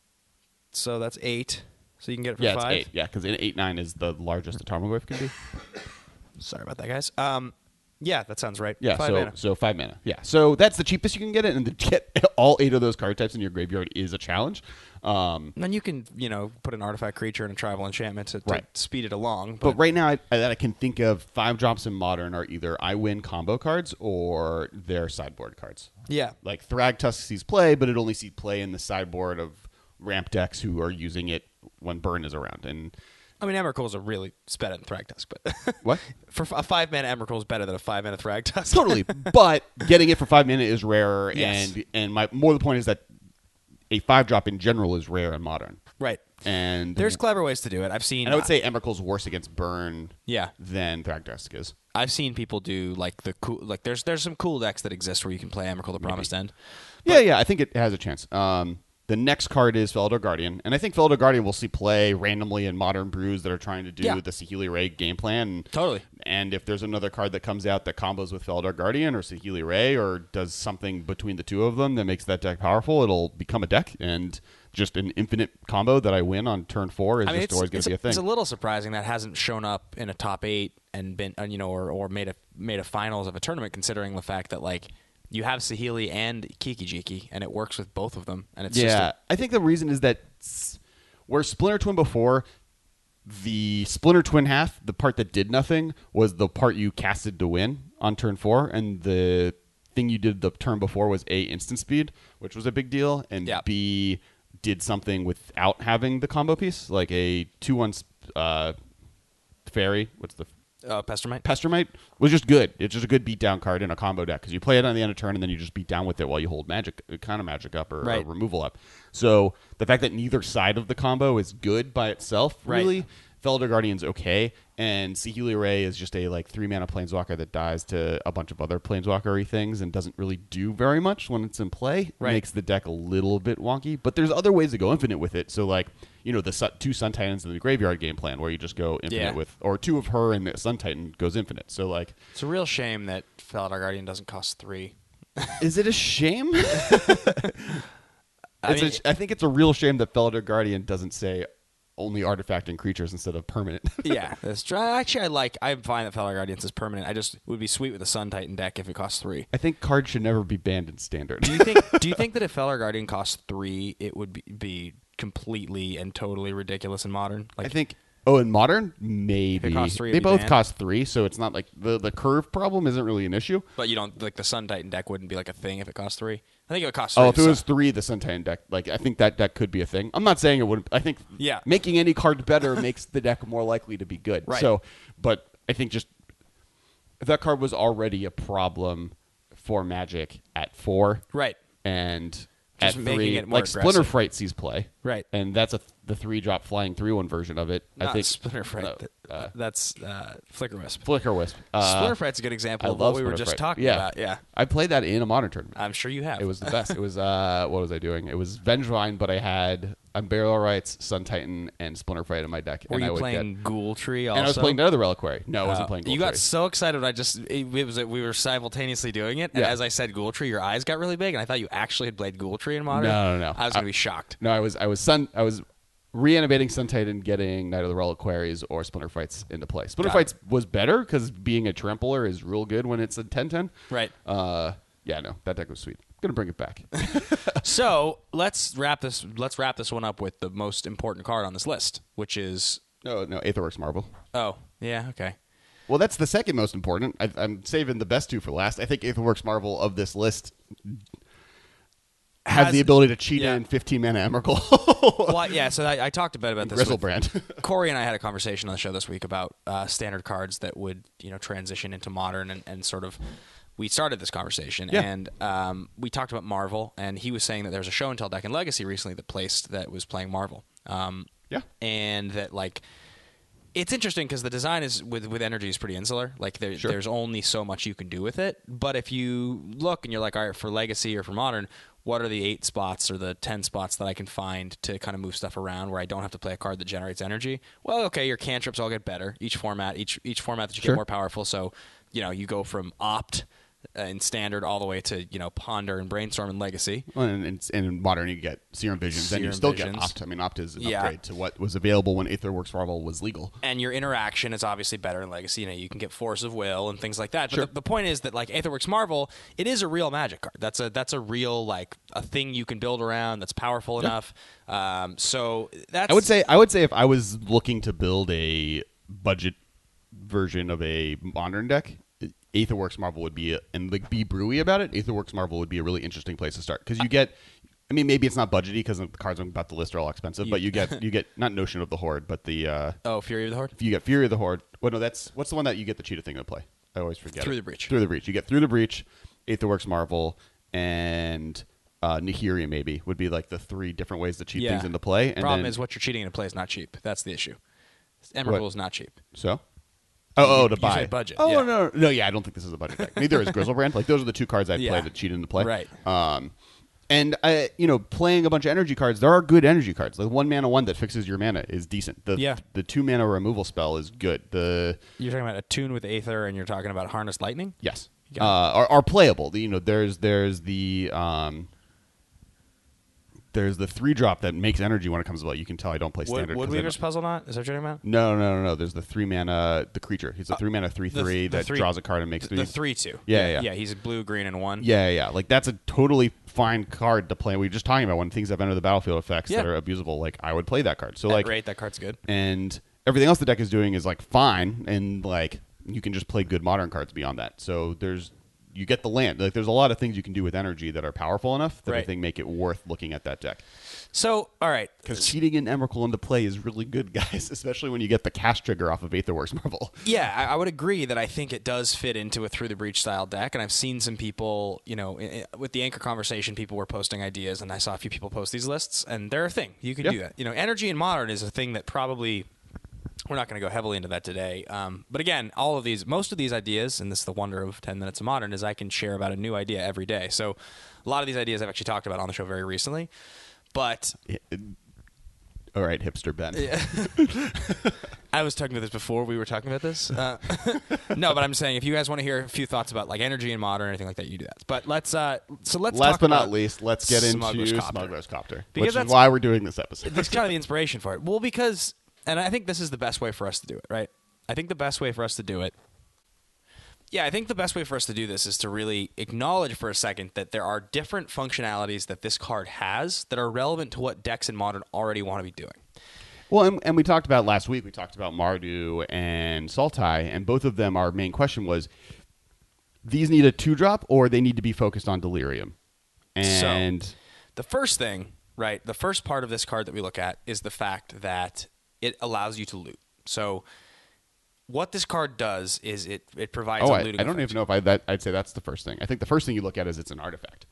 So that's eight. So you can get it for Yeah, five. it's eight. Yeah, because eight nine is the largest a Tarmogoyf can be. Sorry about that, guys. Um, yeah, that sounds right. Yeah, five so mana. so five mana. Yeah, so that's the cheapest you can get it, and to get all eight of those card types in your graveyard is a challenge. Um, And then you can, you know, put an artifact creature and a tribal enchantment to, to Right. speed it along. but But, right now, I, that I can think of, five drops in Modern are either I win combo cards or they're sideboard cards. yeah, Like Thragtusk sees play, but it only sees play in the sideboard of ramp decks who are using it when Burn is around. And I mean, Emrakul's a really it's better than Thragtusk, but what? for a five mana Emrakul is better than a five mana Thragtusk. Totally, but getting it for five mana is rarer, Yes. and and my more the point is that a five drop in general is rare in Modern. Right. And There's clever ways to do it. I've seen. and I would say Emrakul's worse against Burn yeah, than Thragtusk is. I've seen people do like the cool. Like there's there's some cool decks that exist where you can play Emrakul the Promised End. yeah, yeah, I think it has a chance. Um, the next card is Felidar Guardian, and I think Felidar Guardian will see play randomly in Modern brews that are trying to do Yeah. the Saheeli Ray game plan. Totally. And if there's another card that comes out that combos with Felidar Guardian or Saheeli Ray or does something between the two of them that makes that deck powerful, it'll become a deck, and just an infinite combo that I win on turn four is I mean, just it's, always going it's, to be a thing. it's a little surprising that hasn't shown up in a top eight and been, uh, you know, or, or made a made a finals of a tournament, considering the fact that like you have Saheeli and Kiki Jiki, and it works with both of them, and it's yeah, just a, I think the reason is that s- where Splinter Twin before, the Splinter Twin half, the part that did nothing, was the part you casted to win on turn four, and the thing you did the turn before was A, instant speed, which was a big deal, and Yeah. B, did something without having the combo piece, like a two one uh, fairy. What's the uh, Pestermite. Pestermite was just good. It's just a good beatdown card in a combo deck because you play it on the end of turn and then you just beat down with it while you hold magic, kind of magic up or, Right. or removal up. So the fact that neither side of the combo is good by itself, Right. really, Felidar Guardian's okay, and Saheeli Ray is just a like three mana planeswalker that dies to a bunch of other planeswalker-y things and doesn't really do very much when it's in play. Right. Makes the deck a little bit wonky, but there's other ways to go infinite with it. So like you know the su- two Sun Titans in the graveyard game plan where you just go infinite Yeah. with, or two of her and the Sun Titan goes infinite. So like. It's a real shame that Felidar Guardian doesn't cost three. Is it a shame? I It's mean- a, I think it's a real shame that Felidar Guardian doesn't say only artifact and creatures instead of permanent. Yeah, that's true. Actually, I like. I'm fine that Felidar Guardians is permanent. I just it would be sweet with a Sun Titan deck if it costs three. I think cards should never be banned in standard. Do you think? do you think that if Felidar Guardian costs three, it would be, be completely and totally ridiculous in modern? Like, I think. Oh, in modern, maybe If it costs three, they it'd be both banned? cost three, so it's not like the the curve problem isn't really an issue. but you don't like the Sun Titan deck wouldn't be like a thing if it costs three. I think it would cost. Oh, three if to it was Sun- three, the Sun Titan deck, like I think that deck could be a thing. I'm not saying it wouldn't. I think Yeah. making any card better makes the deck more likely to be good. Right. So, but I think just if that card was already a problem for Magic at four, right, and Just at making three, it more like Splinter aggressive. Fright sees play, right. and that's a the three drop flying three one version of it. Not I think Splinter Fright. no, that- uh, that's uh, Flicker Wisp. Flicker Wisp. Uh, Splinter Fright's a good example I of love what we were Splinter just Fright. talking Yeah. about. Yeah, I played that in a modern tournament. I'm sure you have. It was the best. It was uh, what was I doing? It was Vengevine, but I had I'm Burial Rites, Sun Titan, and Splinter Fight in my deck. Were and I you would playing get, Ghoul Tree also? And I was playing another Reliquary. No, I wasn't Uh, playing Ghoul You Tree. got so excited. I just it, it was we were simultaneously doing it, and Yeah. as I said Ghoul Tree, your eyes got really big, and I thought you actually had played Ghoul Tree in Modern. No, no, no. I was gonna I- be shocked. No, I was I was Sun I was reanimating Sun Titan, getting Night of the Reliquaries or Splinter Fights into play. Splinter Got Fights was better because being a trampler is real good when it's a ten ten. Right. Uh, yeah, no, that deck was sweet. Gonna bring it back. So let's wrap this. Let's wrap this one up with the most important card on this list, which is no, no, Aetherworks Marvel. oh yeah okay. Well, that's the second most important. I, I'm saving the best two for last. I think Aetherworks Marvel of this list have Has- the ability to cheat yeah. in fifteen mana Emrakul. Well, I- yeah. So I, I talked a bit about this. with- Grizzlebrand. Corey and I had a conversation on the show this week about uh, standard cards that would you know transition into modern and, and sort of. We started this conversation Yeah. and um, we talked about Marvel, and he was saying that there was a show and tell deck in Legacy recently that placed that was playing Marvel. Um, Yeah. and that like it's interesting because the design is with with energy is pretty insular. Like there, Sure. there's only so much you can do with it. But if you look and you're like, all right, for Legacy or for Modern, what are the eight spots or the ten spots that I can find to kind of move stuff around where I don't have to play a card that generates energy? Well, okay, your cantrips all get better each format. Each each format that you Sure. get more powerful. So you know you go from Opt uh, in Standard all the way to you know Ponder and Brainstorm and Legacy. Well, and, and, and in Modern, you get Serum Visions, and you Serum still Visions. get Opt. I mean, Opt is an Yeah. upgrade to what was available when Aetherworks Marvel was legal. And your interaction is obviously better in Legacy. You know, you can get Force of Will and things like that. But Sure. the, the point is that like Aetherworks Marvel, it is a real Magic card. That's a that's a real like a thing you can build around. That's powerful enough. Um, so that's I would say I would say if I was looking to build a budget version of a Modern deck, Aetherworks Marvel would be a, and like be brewy about it. Aetherworks Marvel would be a really interesting place to start because you get. I mean, maybe it's not budgety because the cards I'm about to list are all expensive, but you get you get not Notion of the Horde, but the uh, oh Fury of the Horde. if you get Fury of the Horde. Well, no, that's what's the one that you get the cheetah thing to play. I always forget. Through it. the Breach. Through the Breach. You get Through the Breach, Aetherworks Marvel, and uh, Nihiri maybe would be like the three different ways to cheat Yeah. things into play. And Problem then, is what you're cheating into play is not cheap. That's the issue. Emrakul is not cheap. so. Oh, oh, to you buy. said budget, Oh yeah. no, no, yeah. I don't think this is a budget deck. Neither is Grizzlebrand. Like those are the two cards I Yeah. play that cheat into play. Right. Um, and I, you know, playing a bunch of energy cards. There are good energy cards. Like one mana one that fixes your mana is decent. The Yeah. the two mana removal spell is good. The You're talking about a tune with Aether, and you're talking about Harness Lightning. yes, You uh, got are, are playable. You know, there's there's the um, there's the three drop that makes energy when it comes about. You can tell I don't play Wood, standard. 'cause I Woodweaver's don't- Puzzle Knot. Is that what you're talking about? No, no, no, no. There's the three mana the creature. He's a three mana three the- three the that three- draws a card and makes The three. three two. Yeah, yeah. yeah. He's blue, green, and one. Yeah, yeah, yeah. Like that's a totally fine card to play. We were just talking about when things have entered the battlefield effects Yeah. that are abusable. Like I would play that card. So At like, rate, that card's good. and everything else the deck is doing is like fine, and like you can just play good modern cards beyond that. So there's you get the land. Like there's a lot of things you can do with energy that are powerful enough that I Right. think make it worth looking at that deck. So, all right. Because cheating in Emrakul into play is really good, guys. Especially when you get the cast trigger off of Aetherworks Marvel. Yeah, I, I would agree that I think it does fit into a Through the Breach style deck, and I've seen some people, you know, i- i- with the Anchor conversation, people were posting ideas, and I saw a few people post these lists, and they're a thing. You can Yeah. do that. You know, energy in Modern is a thing that probably we're not going to go heavily into that today. Um, but again, all of these, most of these ideas, and this is the wonder of ten minutes of Modern, is I can share about a new idea every day. So a lot of these ideas I've actually talked about on the show very recently, but All right, hipster Ben. I was talking about this before we were talking about this. Uh, no, but I'm saying if you guys want to hear a few thoughts about like energy and modern or anything like that, you do that. But let's uh, so let's Last talk but about not least, let's get Smuggler's into Copter. Smuggler's Copter, Because which is that's- why we're doing this episode. That's kind of the inspiration for it. Well, because and I think this is the best way for us to do it, right? I think the best way for us to do it. Yeah, I think the best way for us to do this is to really acknowledge for a second that there are different functionalities that this card has that are relevant to what decks in Modern already want to be doing. Well, and, and we talked about last week, we talked about Mardu and Sultai, and both of them, our main question was, these need a two-drop or they need to be focused on Delirium? And So, the first thing, right, the first part of this card that we look at is the fact that it allows you to loot. So what this card does is it, it provides oh, a I, looting I don't effect. even know if I, that, I'd say that's the first thing. I think the first thing you look at is it's an artifact.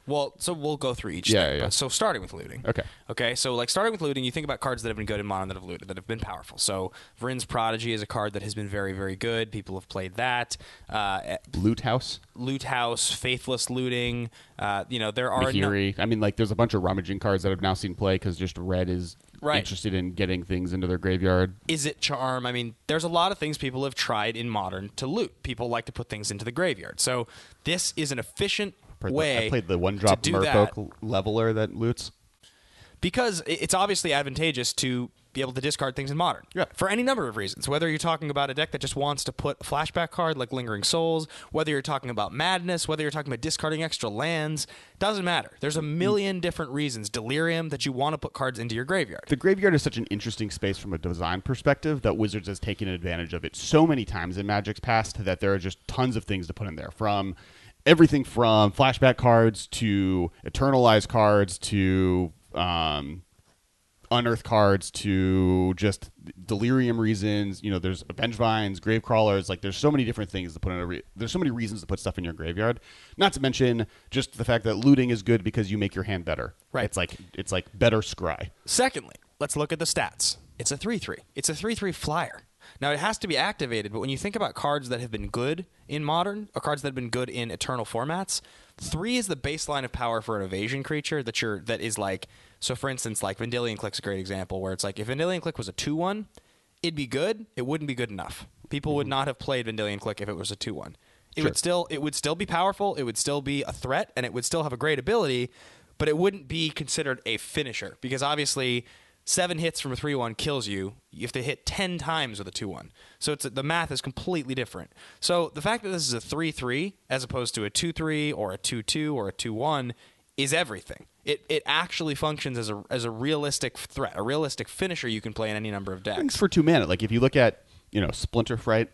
Well, so we'll go through each Yeah, thing. yeah. But so starting with looting. Okay. Okay, so like starting with looting, you think about cards that have been good in Modern that have looted, that have been powerful. So Vryn's Prodigy is a card that has been very, very good. People have played that. Uh, Loot House. Loot House, Faithless Looting. Uh, you know, there are... No- Mahiri. I mean, like, there's a bunch of rummaging cards that I've now seen play because just red is Right. interested in getting things into their graveyard. Is it Charm? I mean, there's a lot of things people have tried in Modern to loot. People like to put things into the graveyard. So this is an efficient Played the- way I played the one-drop to do that. Merfolk leveler that loots. Because it's obviously advantageous to be able to discard things in Modern. Yeah. For any number of reasons. Whether you're talking about a deck that just wants to put a flashback card like Lingering Souls, whether you're talking about Madness, whether you're talking about discarding extra lands, doesn't matter. There's a million different reasons. Delirium, that you want to put cards into your graveyard. The graveyard is such an interesting space from a design perspective that Wizards has taken advantage of it so many times in Magic's past that there are just tons of things to put in there. From everything from flashback cards to eternalized cards to um, unearthed cards to just delirium reasons. You know, there's Avenge Vines, Grave Crawlers. Like, there's so many different things to put in a. Re- there's so many reasons to put stuff in your graveyard. Not to mention just the fact that looting is good because you make your hand better. Right. It's like it's like better scry. Secondly, let's look at the stats. It's a three three. It's a three three flyer. Now, it has to be activated, but when you think about cards that have been good in Modern, or cards that have been good in Eternal formats, three is the baseline of power for an evasion creature that you're that is like... So, for instance, like Vendilion Click's a great example, where it's like, if Vendilion Click was a two one, it'd be good. It wouldn't be good enough. People would not have played Vendilion Click if it was a two one. It Sure. would still it would still be powerful, it would still be a threat, and it would still have a great ability, but it wouldn't be considered a finisher, because obviously seven hits from a three one kills you. You have to hit ten times with a two one. So it's the math is completely different. So the fact that this is a three three as opposed to a two three or a two two or a two one is everything. It it actually functions as a as a realistic threat, a realistic finisher you can play in any number of decks. Thanks for two mana. Like, if you look at, you know, Splinter Fright,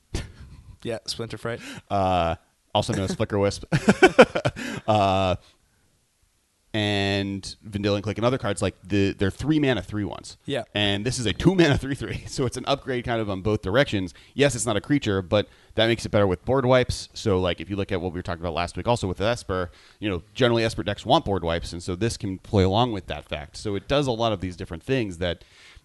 Yeah, Splinter Fright. uh, also known as Flicker Wisp, uh, and Vendilion Click and other cards, like the they're three mana three ones. Yeah. And this is a two mana three three, so it's an upgrade kind of on both directions. Yes, it's not a creature, but that makes it better with board wipes. So, like, if you look at what we were talking about last week, also with Esper, you know, generally Esper decks want board wipes, and so this can play along with that fact. So it does a lot of these different things that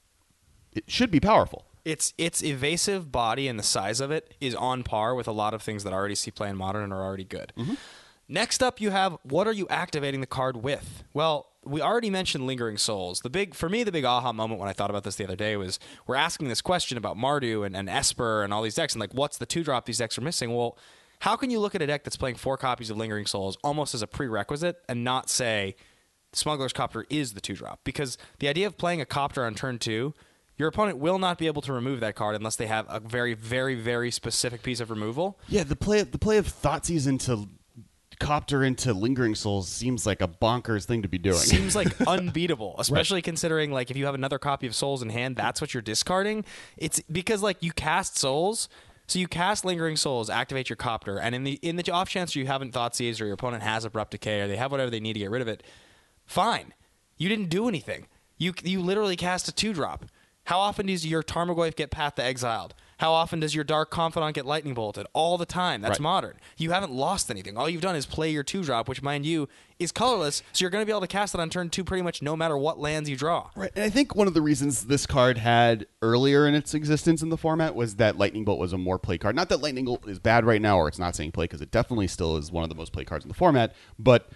it should be powerful. Its its evasive body and the size of it is on par with a lot of things that I already see play in Modern and are already good. Mm-hmm. Next up, you have, what are you activating the card with? Well, we already mentioned Lingering Souls. The big, for me, the big aha moment when I thought about this the other day was, we're asking this question about Mardu and, and Esper and all these decks, and like, what's the two-drop these decks are missing? Well, how can you look at a deck that's playing four copies of Lingering Souls almost as a prerequisite and not say Smuggler's Copter is the two-drop? Because the idea of playing a Copter on turn two, your opponent will not be able to remove that card unless they have a very, very, very specific piece of removal. Yeah, the play the play of Thoughtseize into Copter into Lingering Souls seems like a bonkers thing to be doing. Seems like unbeatable, especially right. considering like if you have another copy of Souls in hand, that's what you're discarding. It's because like you cast Souls, so you cast Lingering Souls, activate your Copter, and in the in the off chance you haven't Thoughtseize or your opponent has Abrupt Decay or they have whatever they need to get rid of it, fine. You didn't do anything. You you literally cast a two drop. How often does your Tarmogoyf get Path to Exiled? How often does your Dark Confidant get Lightning Bolted? All the time. That's right. Modern. You haven't lost anything. All you've done is play your two-drop, which, mind you, is colorless, so you're going to be able to cast it on turn two pretty much no matter what lands you draw. Right, and I think one of the reasons this card had earlier in its existence in the format was that Lightning Bolt was a more play card. Not that Lightning Bolt is bad right now or it's not saying play, because it definitely still is one of the most played cards in the format, but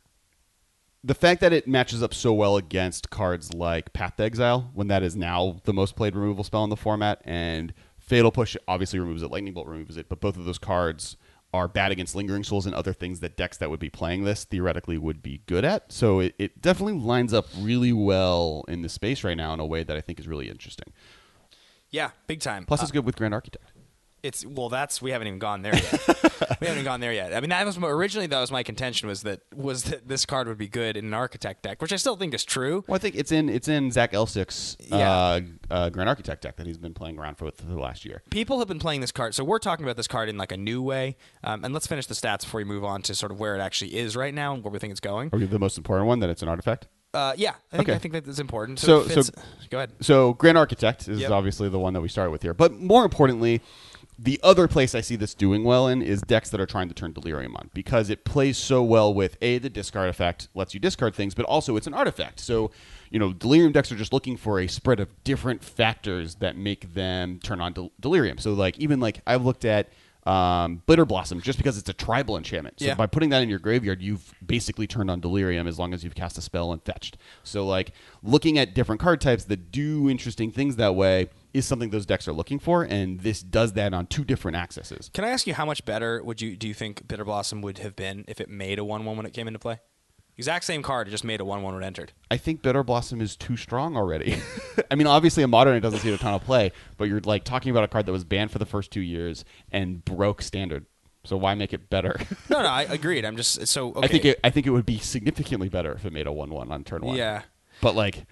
the fact that it matches up so well against cards like Path to Exile, when that is now the most played removal spell in the format, and Fatal Push obviously removes it, Lightning Bolt removes it, but both of those cards are bad against Lingering Souls and other things that decks that would be playing this theoretically would be good at. So it, it definitely lines up really well in the space right now in a way that I think is really interesting. Yeah, big time. Plus, uh, it's good with Grand Architect. It's well, that's we haven't even gone there yet. we haven't even gone there yet. I mean, that was originally that was my contention was that was that this card would be good in an Architect deck, which I still think is true. Well, I think it's in it's in Zach Elsick's Yeah. uh, uh, Grand Architect deck that he's been playing around for, for the last year. People have been playing this card, so we're talking about this card in like a new way. Um, and let's finish the stats before we move on to sort of where it actually is right now and where we think it's going. Are we the most important one that it's an artifact? Uh, yeah, I think Okay. I think that is important. So- it fits- so- go ahead. So Grand Architect is Yep. obviously the one that we started with here. But more importantly, the other place I see this doing well in is decks that are trying to turn Delirium on, because it plays so well with, A, the discard effect, lets you discard things, but also it's an artifact. So, you know, Delirium decks are just looking for a spread of different factors that make them turn on Del- Delirium. So, like, even, like, I've looked at um, Bitter Blossom just because it's a tribal enchantment. So yeah. by putting that in your graveyard, you've basically turned on Delirium as long as you've cast a spell and fetched. So, like, looking at different card types that do interesting things that way is something those decks are looking for, and this does that on two different accesses. Can I ask you how much better would you do you think Bitter Blossom would have been if it made a one one when it came into play? Exact same card, it just made a one one when it entered. I think Bitter Blossom is too strong already. I mean, obviously in Modern it doesn't see a ton of play, but you're like talking about a card that was banned for the first two years and broke Standard. So why make it better? no, no, I agreed. I'm just so. Okay. I think it. I think it would be significantly better if it made a one one on turn one. Yeah, but like,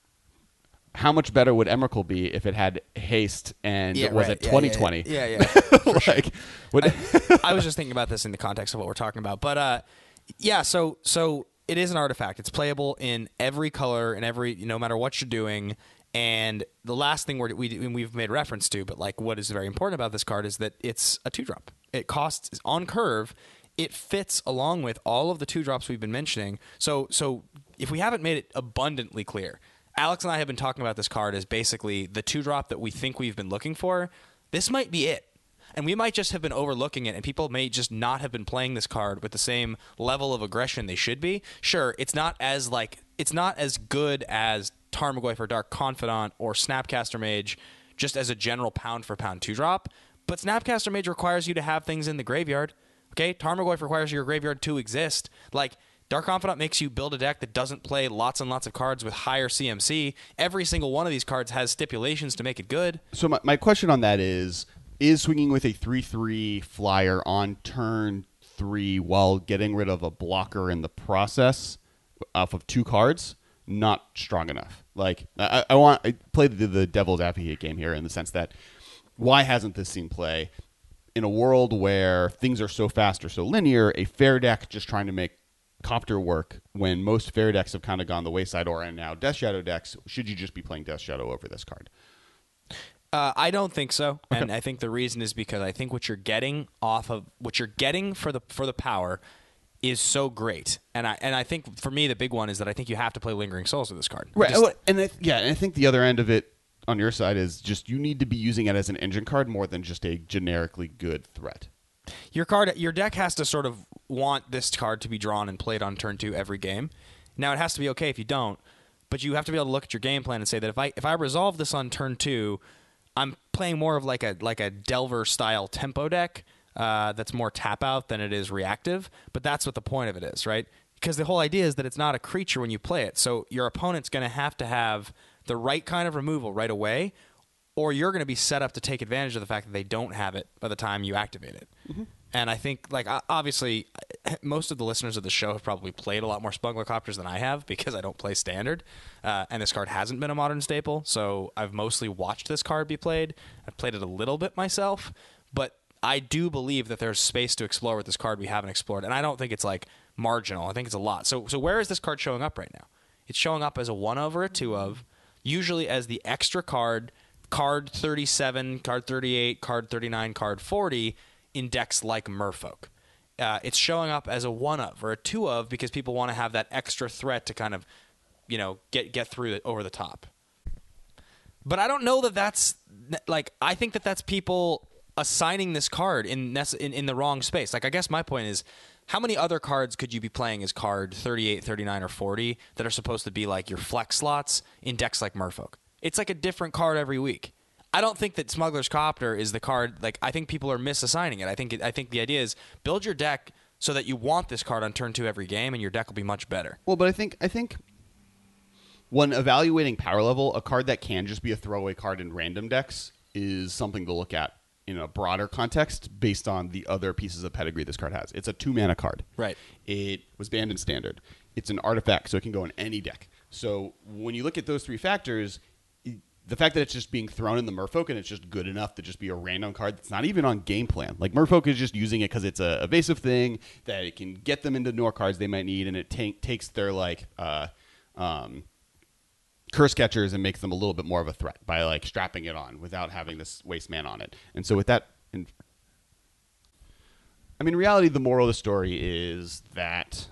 how much better would Emrakul be if it had haste and yeah, it was right. at twenty twenty? Yeah, yeah. yeah. like, sure. what I, I was just thinking about this in the context of what we're talking about, but uh, yeah. So, so it is an artifact. It's playable in every color and every, no matter what you're doing. And the last thing we're, we we've made reference to, but like what is very important about this card is that it's a two drop. It costs on curve. It fits along with all of the two drops we've been mentioning. So, so if we haven't made it abundantly clear, Alex and I have been talking about this card as basically the two drop that we think we've been looking for. This might be it. And we might just have been overlooking it, and people may just not have been playing this card with the same level of aggression they should be. Sure, it's not as like it's not as good as Tarmogoyf or Dark Confidant or Snapcaster Mage, just as a general pound for pound two drop. But Snapcaster Mage requires you to have things in the graveyard. Okay, Tarmogoyf requires your graveyard to exist. Like, Dark Confidant makes you build a deck that doesn't play lots and lots of cards with higher C M C. Every single one of these cards has stipulations to make it good. So my, my question on that is, is swinging with a three three flyer on turn three while getting rid of a blocker in the process off of two cards not strong enough? Like, I, I want I play the, the devil's advocate game here in the sense that why hasn't this seen play in a world where things are so fast or so linear? A fair deck just trying to make Copter work when most fair decks have kind of gone the wayside, or are now Death Shadow decks. Should you just be playing Death Shadow over this card? Uh, I don't think so, Okay. and I think the reason is because I think what you're getting off of what you're getting for the for the power is so great, and I and I think for me the big one is that I think you have to play Lingering Souls with this card. Right, Just- and I, yeah, and I think the other end of it on your side is just you need to be using it as an engine card more than just a generically good threat. Your card, your deck has to sort of want this card to be drawn and played on turn two every game. Now it has to be okay if you don't, but you have to be able to look at your game plan and say that if I if I resolve this on turn two, I'm playing more of like a like a Delver style tempo deck uh, that's more tap out than it is reactive. But that's what the point of it is, right? Because the whole idea is that it's not a creature when you play it. So your opponent's going to have to have the right kind of removal right away, or you're going to be set up to take advantage of the fact that they don't have it by the time you activate it. Mm-hmm. And I think, like, obviously, most of the listeners of the show have probably played a lot more Smugglercopters than I have because I don't play Standard, uh, and this card hasn't been a Modern staple, so I've mostly watched this card be played. I've played it a little bit myself, but I do believe that there's space to explore with this card we haven't explored, and I don't think it's, like, marginal. I think it's a lot. So, so where is this card showing up right now? It's showing up as a one of or a two of, usually as the extra card, card thirty-seven, card thirty-eight, card thirty-nine, card forty, in decks like Merfolk. Uh, it's showing up as a one of or a two of because people want to have that extra threat to kind of, you know, get get through it over the top. But I don't know that that's like I think that that's people assigning this card in in in the wrong space. Like I guess my point is, how many other cards could you be playing as card thirty-eight, thirty-nine, or forty that are supposed to be like your flex slots in decks like Merfolk? It's like a different card every week. I don't think that Smuggler's Copter is the card. Like I think people are misassigning it. I think it, I think the idea is build your deck so that you want this card on turn two every game, and your deck will be much better. Well, but I think I think when evaluating power level, a card that can just be a throwaway card in random decks is something to look at in a broader context based on the other pieces of pedigree this card has. It's a two mana card. Right. It was banned in Standard. It's an artifact, so it can go in any deck. So when you look at those three factors, the fact that it's just being thrown in the Merfolk and it's just good enough to just be a random card that's not even on game plan. Like Merfolk is just using it because it's a evasive thing that it can get them into Nor cards they might need, and it ta- takes their like uh, um, Curse Catchers and makes them a little bit more of a threat by like strapping it on without having this waste man on it. And so with that in, I mean, in reality, the moral of the story is that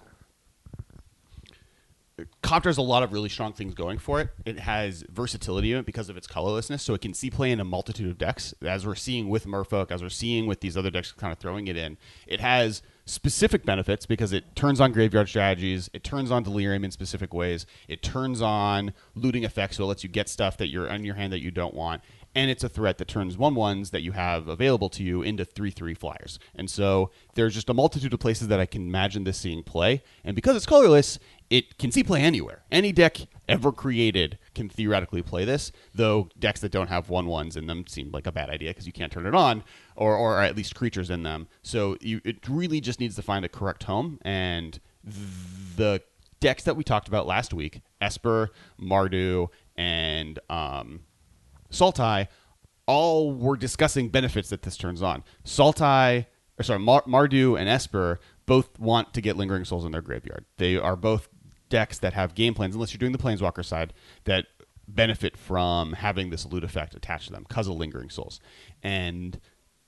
Copter has a lot of really strong things going for it. It has versatility in it because of its colorlessness, so it can see play in a multitude of decks, as we're seeing with Merfolk, as we're seeing with these other decks kind of throwing it in. It has specific benefits because it turns on graveyard strategies, it turns on Delirium in specific ways, it turns on looting effects, so it lets you get stuff that you're in your hand that you don't want, and it's a threat that turns one ones that you have available to you into three three flyers. And so there's just a multitude of places that I can imagine this seeing play, and because it's colorless, it can see play anywhere. Any deck ever created can theoretically play this, though decks that don't have one ones in them seem like a bad idea because you can't turn it on, or, or at least creatures in them. So you, it really just needs to find a correct home, and the decks that we talked about last week, Esper, Mardu, and um, Sultai, all were discussing benefits that this turns on. Sultai, or sorry, Mar- Mardu and Esper both want to get Lingering Souls in their graveyard. They are both decks that have game plans, unless you're doing the Planeswalker side, that benefit from having this loot effect attached to them because of Lingering Souls. And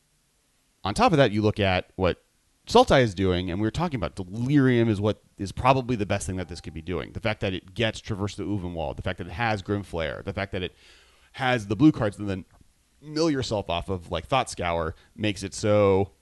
on top of that, you look at what Sultai is doing, and we were talking about Delirium is what is probably the best thing that this could be doing. The fact that it gets Traverse the Ulvenwald, the fact that it has Grimflare, the fact that it has the blue cards and then mill yourself off of like Thought Scour makes it so,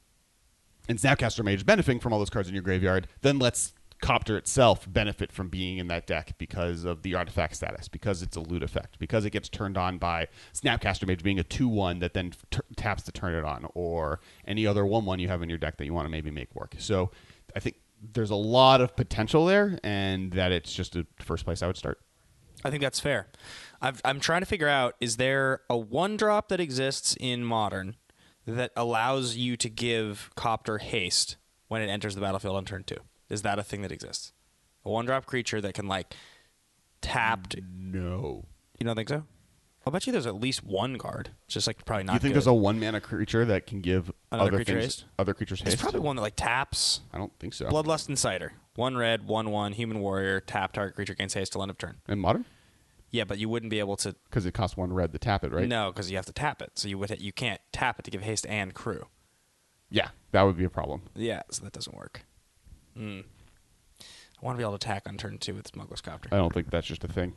and Snapcaster Mage benefiting from all those cards in your graveyard, then lets Copter itself benefit from being in that deck because of the artifact status, because it's a loot effect, because it gets turned on by Snapcaster Mage being a two one that then t- taps to turn it on, or any other one one you have in your deck that you want to maybe make work. So I think there's a lot of potential there, and that it's just a first place I would start. I think that's fair. I've, I'm trying to figure out, is there a one drop that exists in Modern that allows you to give Copter haste when it enters the battlefield on turn two? Is that a thing that exists? A one-drop creature that can, like, tap... To... No. You don't think so? I'll bet you there's at least one card. It's just, like, probably not You think good. there's a one-mana creature that can give Another other creature things, haste? other creatures haste? It's probably one that, like, taps. I don't think so. Bloodlust Inciter. One red, one one, human warrior, tap, target creature gains haste till end of turn. In Modern? Yeah, but you wouldn't be able to... Because it costs one red to tap it, right? No, because you have to tap it. So you would you can't tap it to give haste and crew. Yeah, that would be a problem. Yeah, so that doesn't work. Hmm. I want to be able to attack on turn two with Smuggler's Copter. I don't think that's just a thing.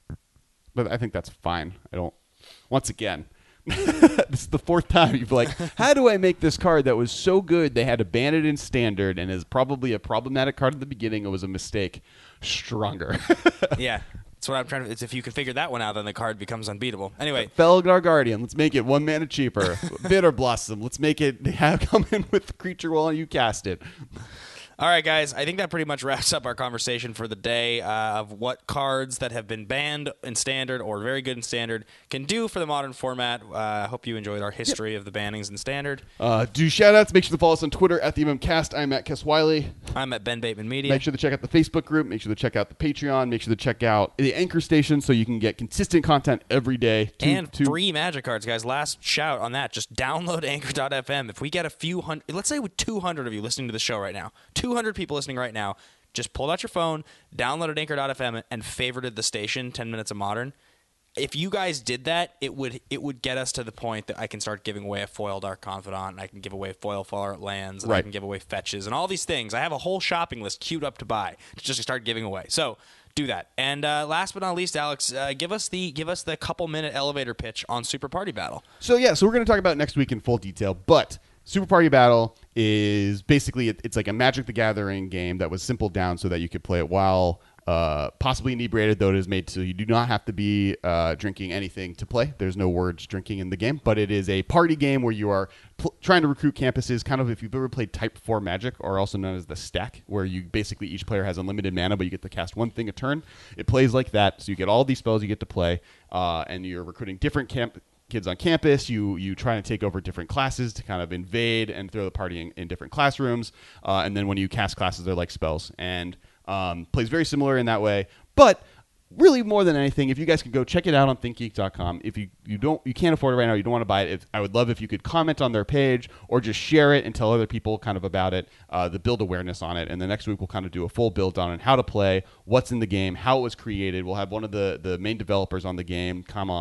But I think that's fine. I don't... Once again, this is the fourth time you've like, how do I make this card that was so good they had to ban it in Standard and is probably a problematic card at the beginning, it was a mistake, stronger? Yeah. That's what I'm trying to... It's if you can figure that one out, then the card becomes unbeatable. Anyway. Felgar Guardian, let's make it one mana cheaper. Bitter Blossom, let's make it have come in with the creature while you cast it. All right, guys, I think that pretty much wraps up our conversation for the day uh, of what cards that have been banned in Standard or very good in Standard can do for the Modern format. I uh, hope you enjoyed our history yep. of the bannings in Standard. Uh, do shout-outs. Make sure to follow us on Twitter at the M M Cast. I'm at Kes Wiley. I'm at Ben Bateman Media. Make sure to check out the Facebook group. Make sure to check out the Patreon. Make sure to check out the Anchor Station so you can get consistent content every day. Two, and two. free Magic cards, guys. Last shout on that. Just download Anchor dot f m. If we get a few hundred... Let's say with two hundred of you listening to the show right now. two hundred people listening right now, just pulled out your phone, downloaded Anchor dot f m, and favorited the station, ten minutes of Modern. If you guys did that, it would it would get us to the point that I can start giving away a foil Dark Confidant, and I can give away foil Fallout Lands, and right. I can give away fetches, and all these things. I have a whole shopping list queued up to buy to just start giving away. So do that. And uh, last but not least, Alex, uh, give us the give us the couple minute elevator pitch on Super Party Battle. So yeah, so we're going to talk about next week in full detail, but Super Party Battle is basically, it, it's like a Magic the Gathering game that was simpled down so that you could play it while uh, possibly inebriated, though it is made so you do not have to be uh, drinking anything to play. There's no words drinking in the game, but it is a party game where you are pl- trying to recruit campuses, kind of if you've ever played Type four Magic, or also known as the Stack, where you basically each player has unlimited mana, but you get to cast one thing a turn. It plays like that, so you get all these spells you get to play, uh, and you're recruiting different camp kids on campus. You you try to take over different classes to kind of invade and throw the party in, in different classrooms. Uh, and then when you cast classes, they're like spells. And um, plays very similar in that way. But really, more than anything, if you guys could go check it out on think geek dot com. If you, you don't you can't afford it right now, you don't want to buy it, if, I would love if you could comment on their page or just share it and tell other people kind of about it, uh, the build awareness on it. And the next week we'll kind of do a full build on it, how to play, what's in the game, how it was created. We'll have one of the, the main developers on the game come on.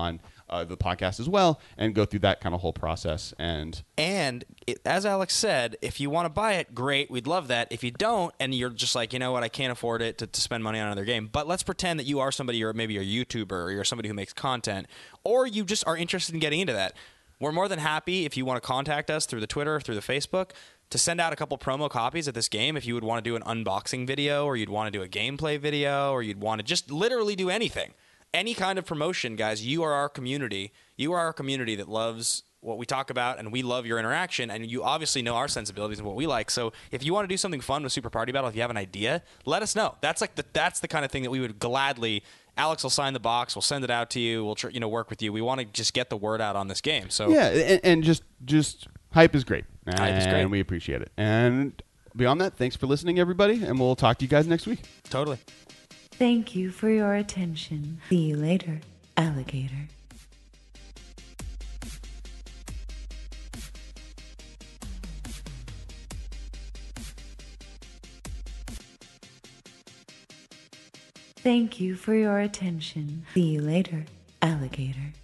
uh, the podcast as well, and go through that kind of whole process. And And it, as Alex said, if you want to buy it, great. We'd love that. If you don't, and you're just like, you know what, I can't afford it to, to spend money on another game. But let's pretend that you are somebody, or maybe you're a YouTuber, or you're somebody who makes content, or you just are interested in getting into that. We're more than happy if you want to contact us through the Twitter, through the Facebook, to send out a couple promo copies of this game. If you would want to do an unboxing video, or you'd want to do a gameplay video, or you'd want to just literally do anything. Any kind of promotion, guys, you are our community. You are our community that loves what we talk about, and we love your interaction, and you obviously know our sensibilities and what we like. So if you want to do something fun with Super Party Battle, if you have an idea, let us know. That's like the that's the kind of thing that we would gladly. Alex will sign the box. We'll send it out to you. We'll tr- you know work with you. We want to just get the word out on this game. So yeah, and, and just just hype is great. Hype is great, and we appreciate it. And beyond that, thanks for listening, everybody, and we'll talk to you guys next week. Totally. Thank you for your attention. See you later, alligator. Thank you for your attention. See you later, alligator.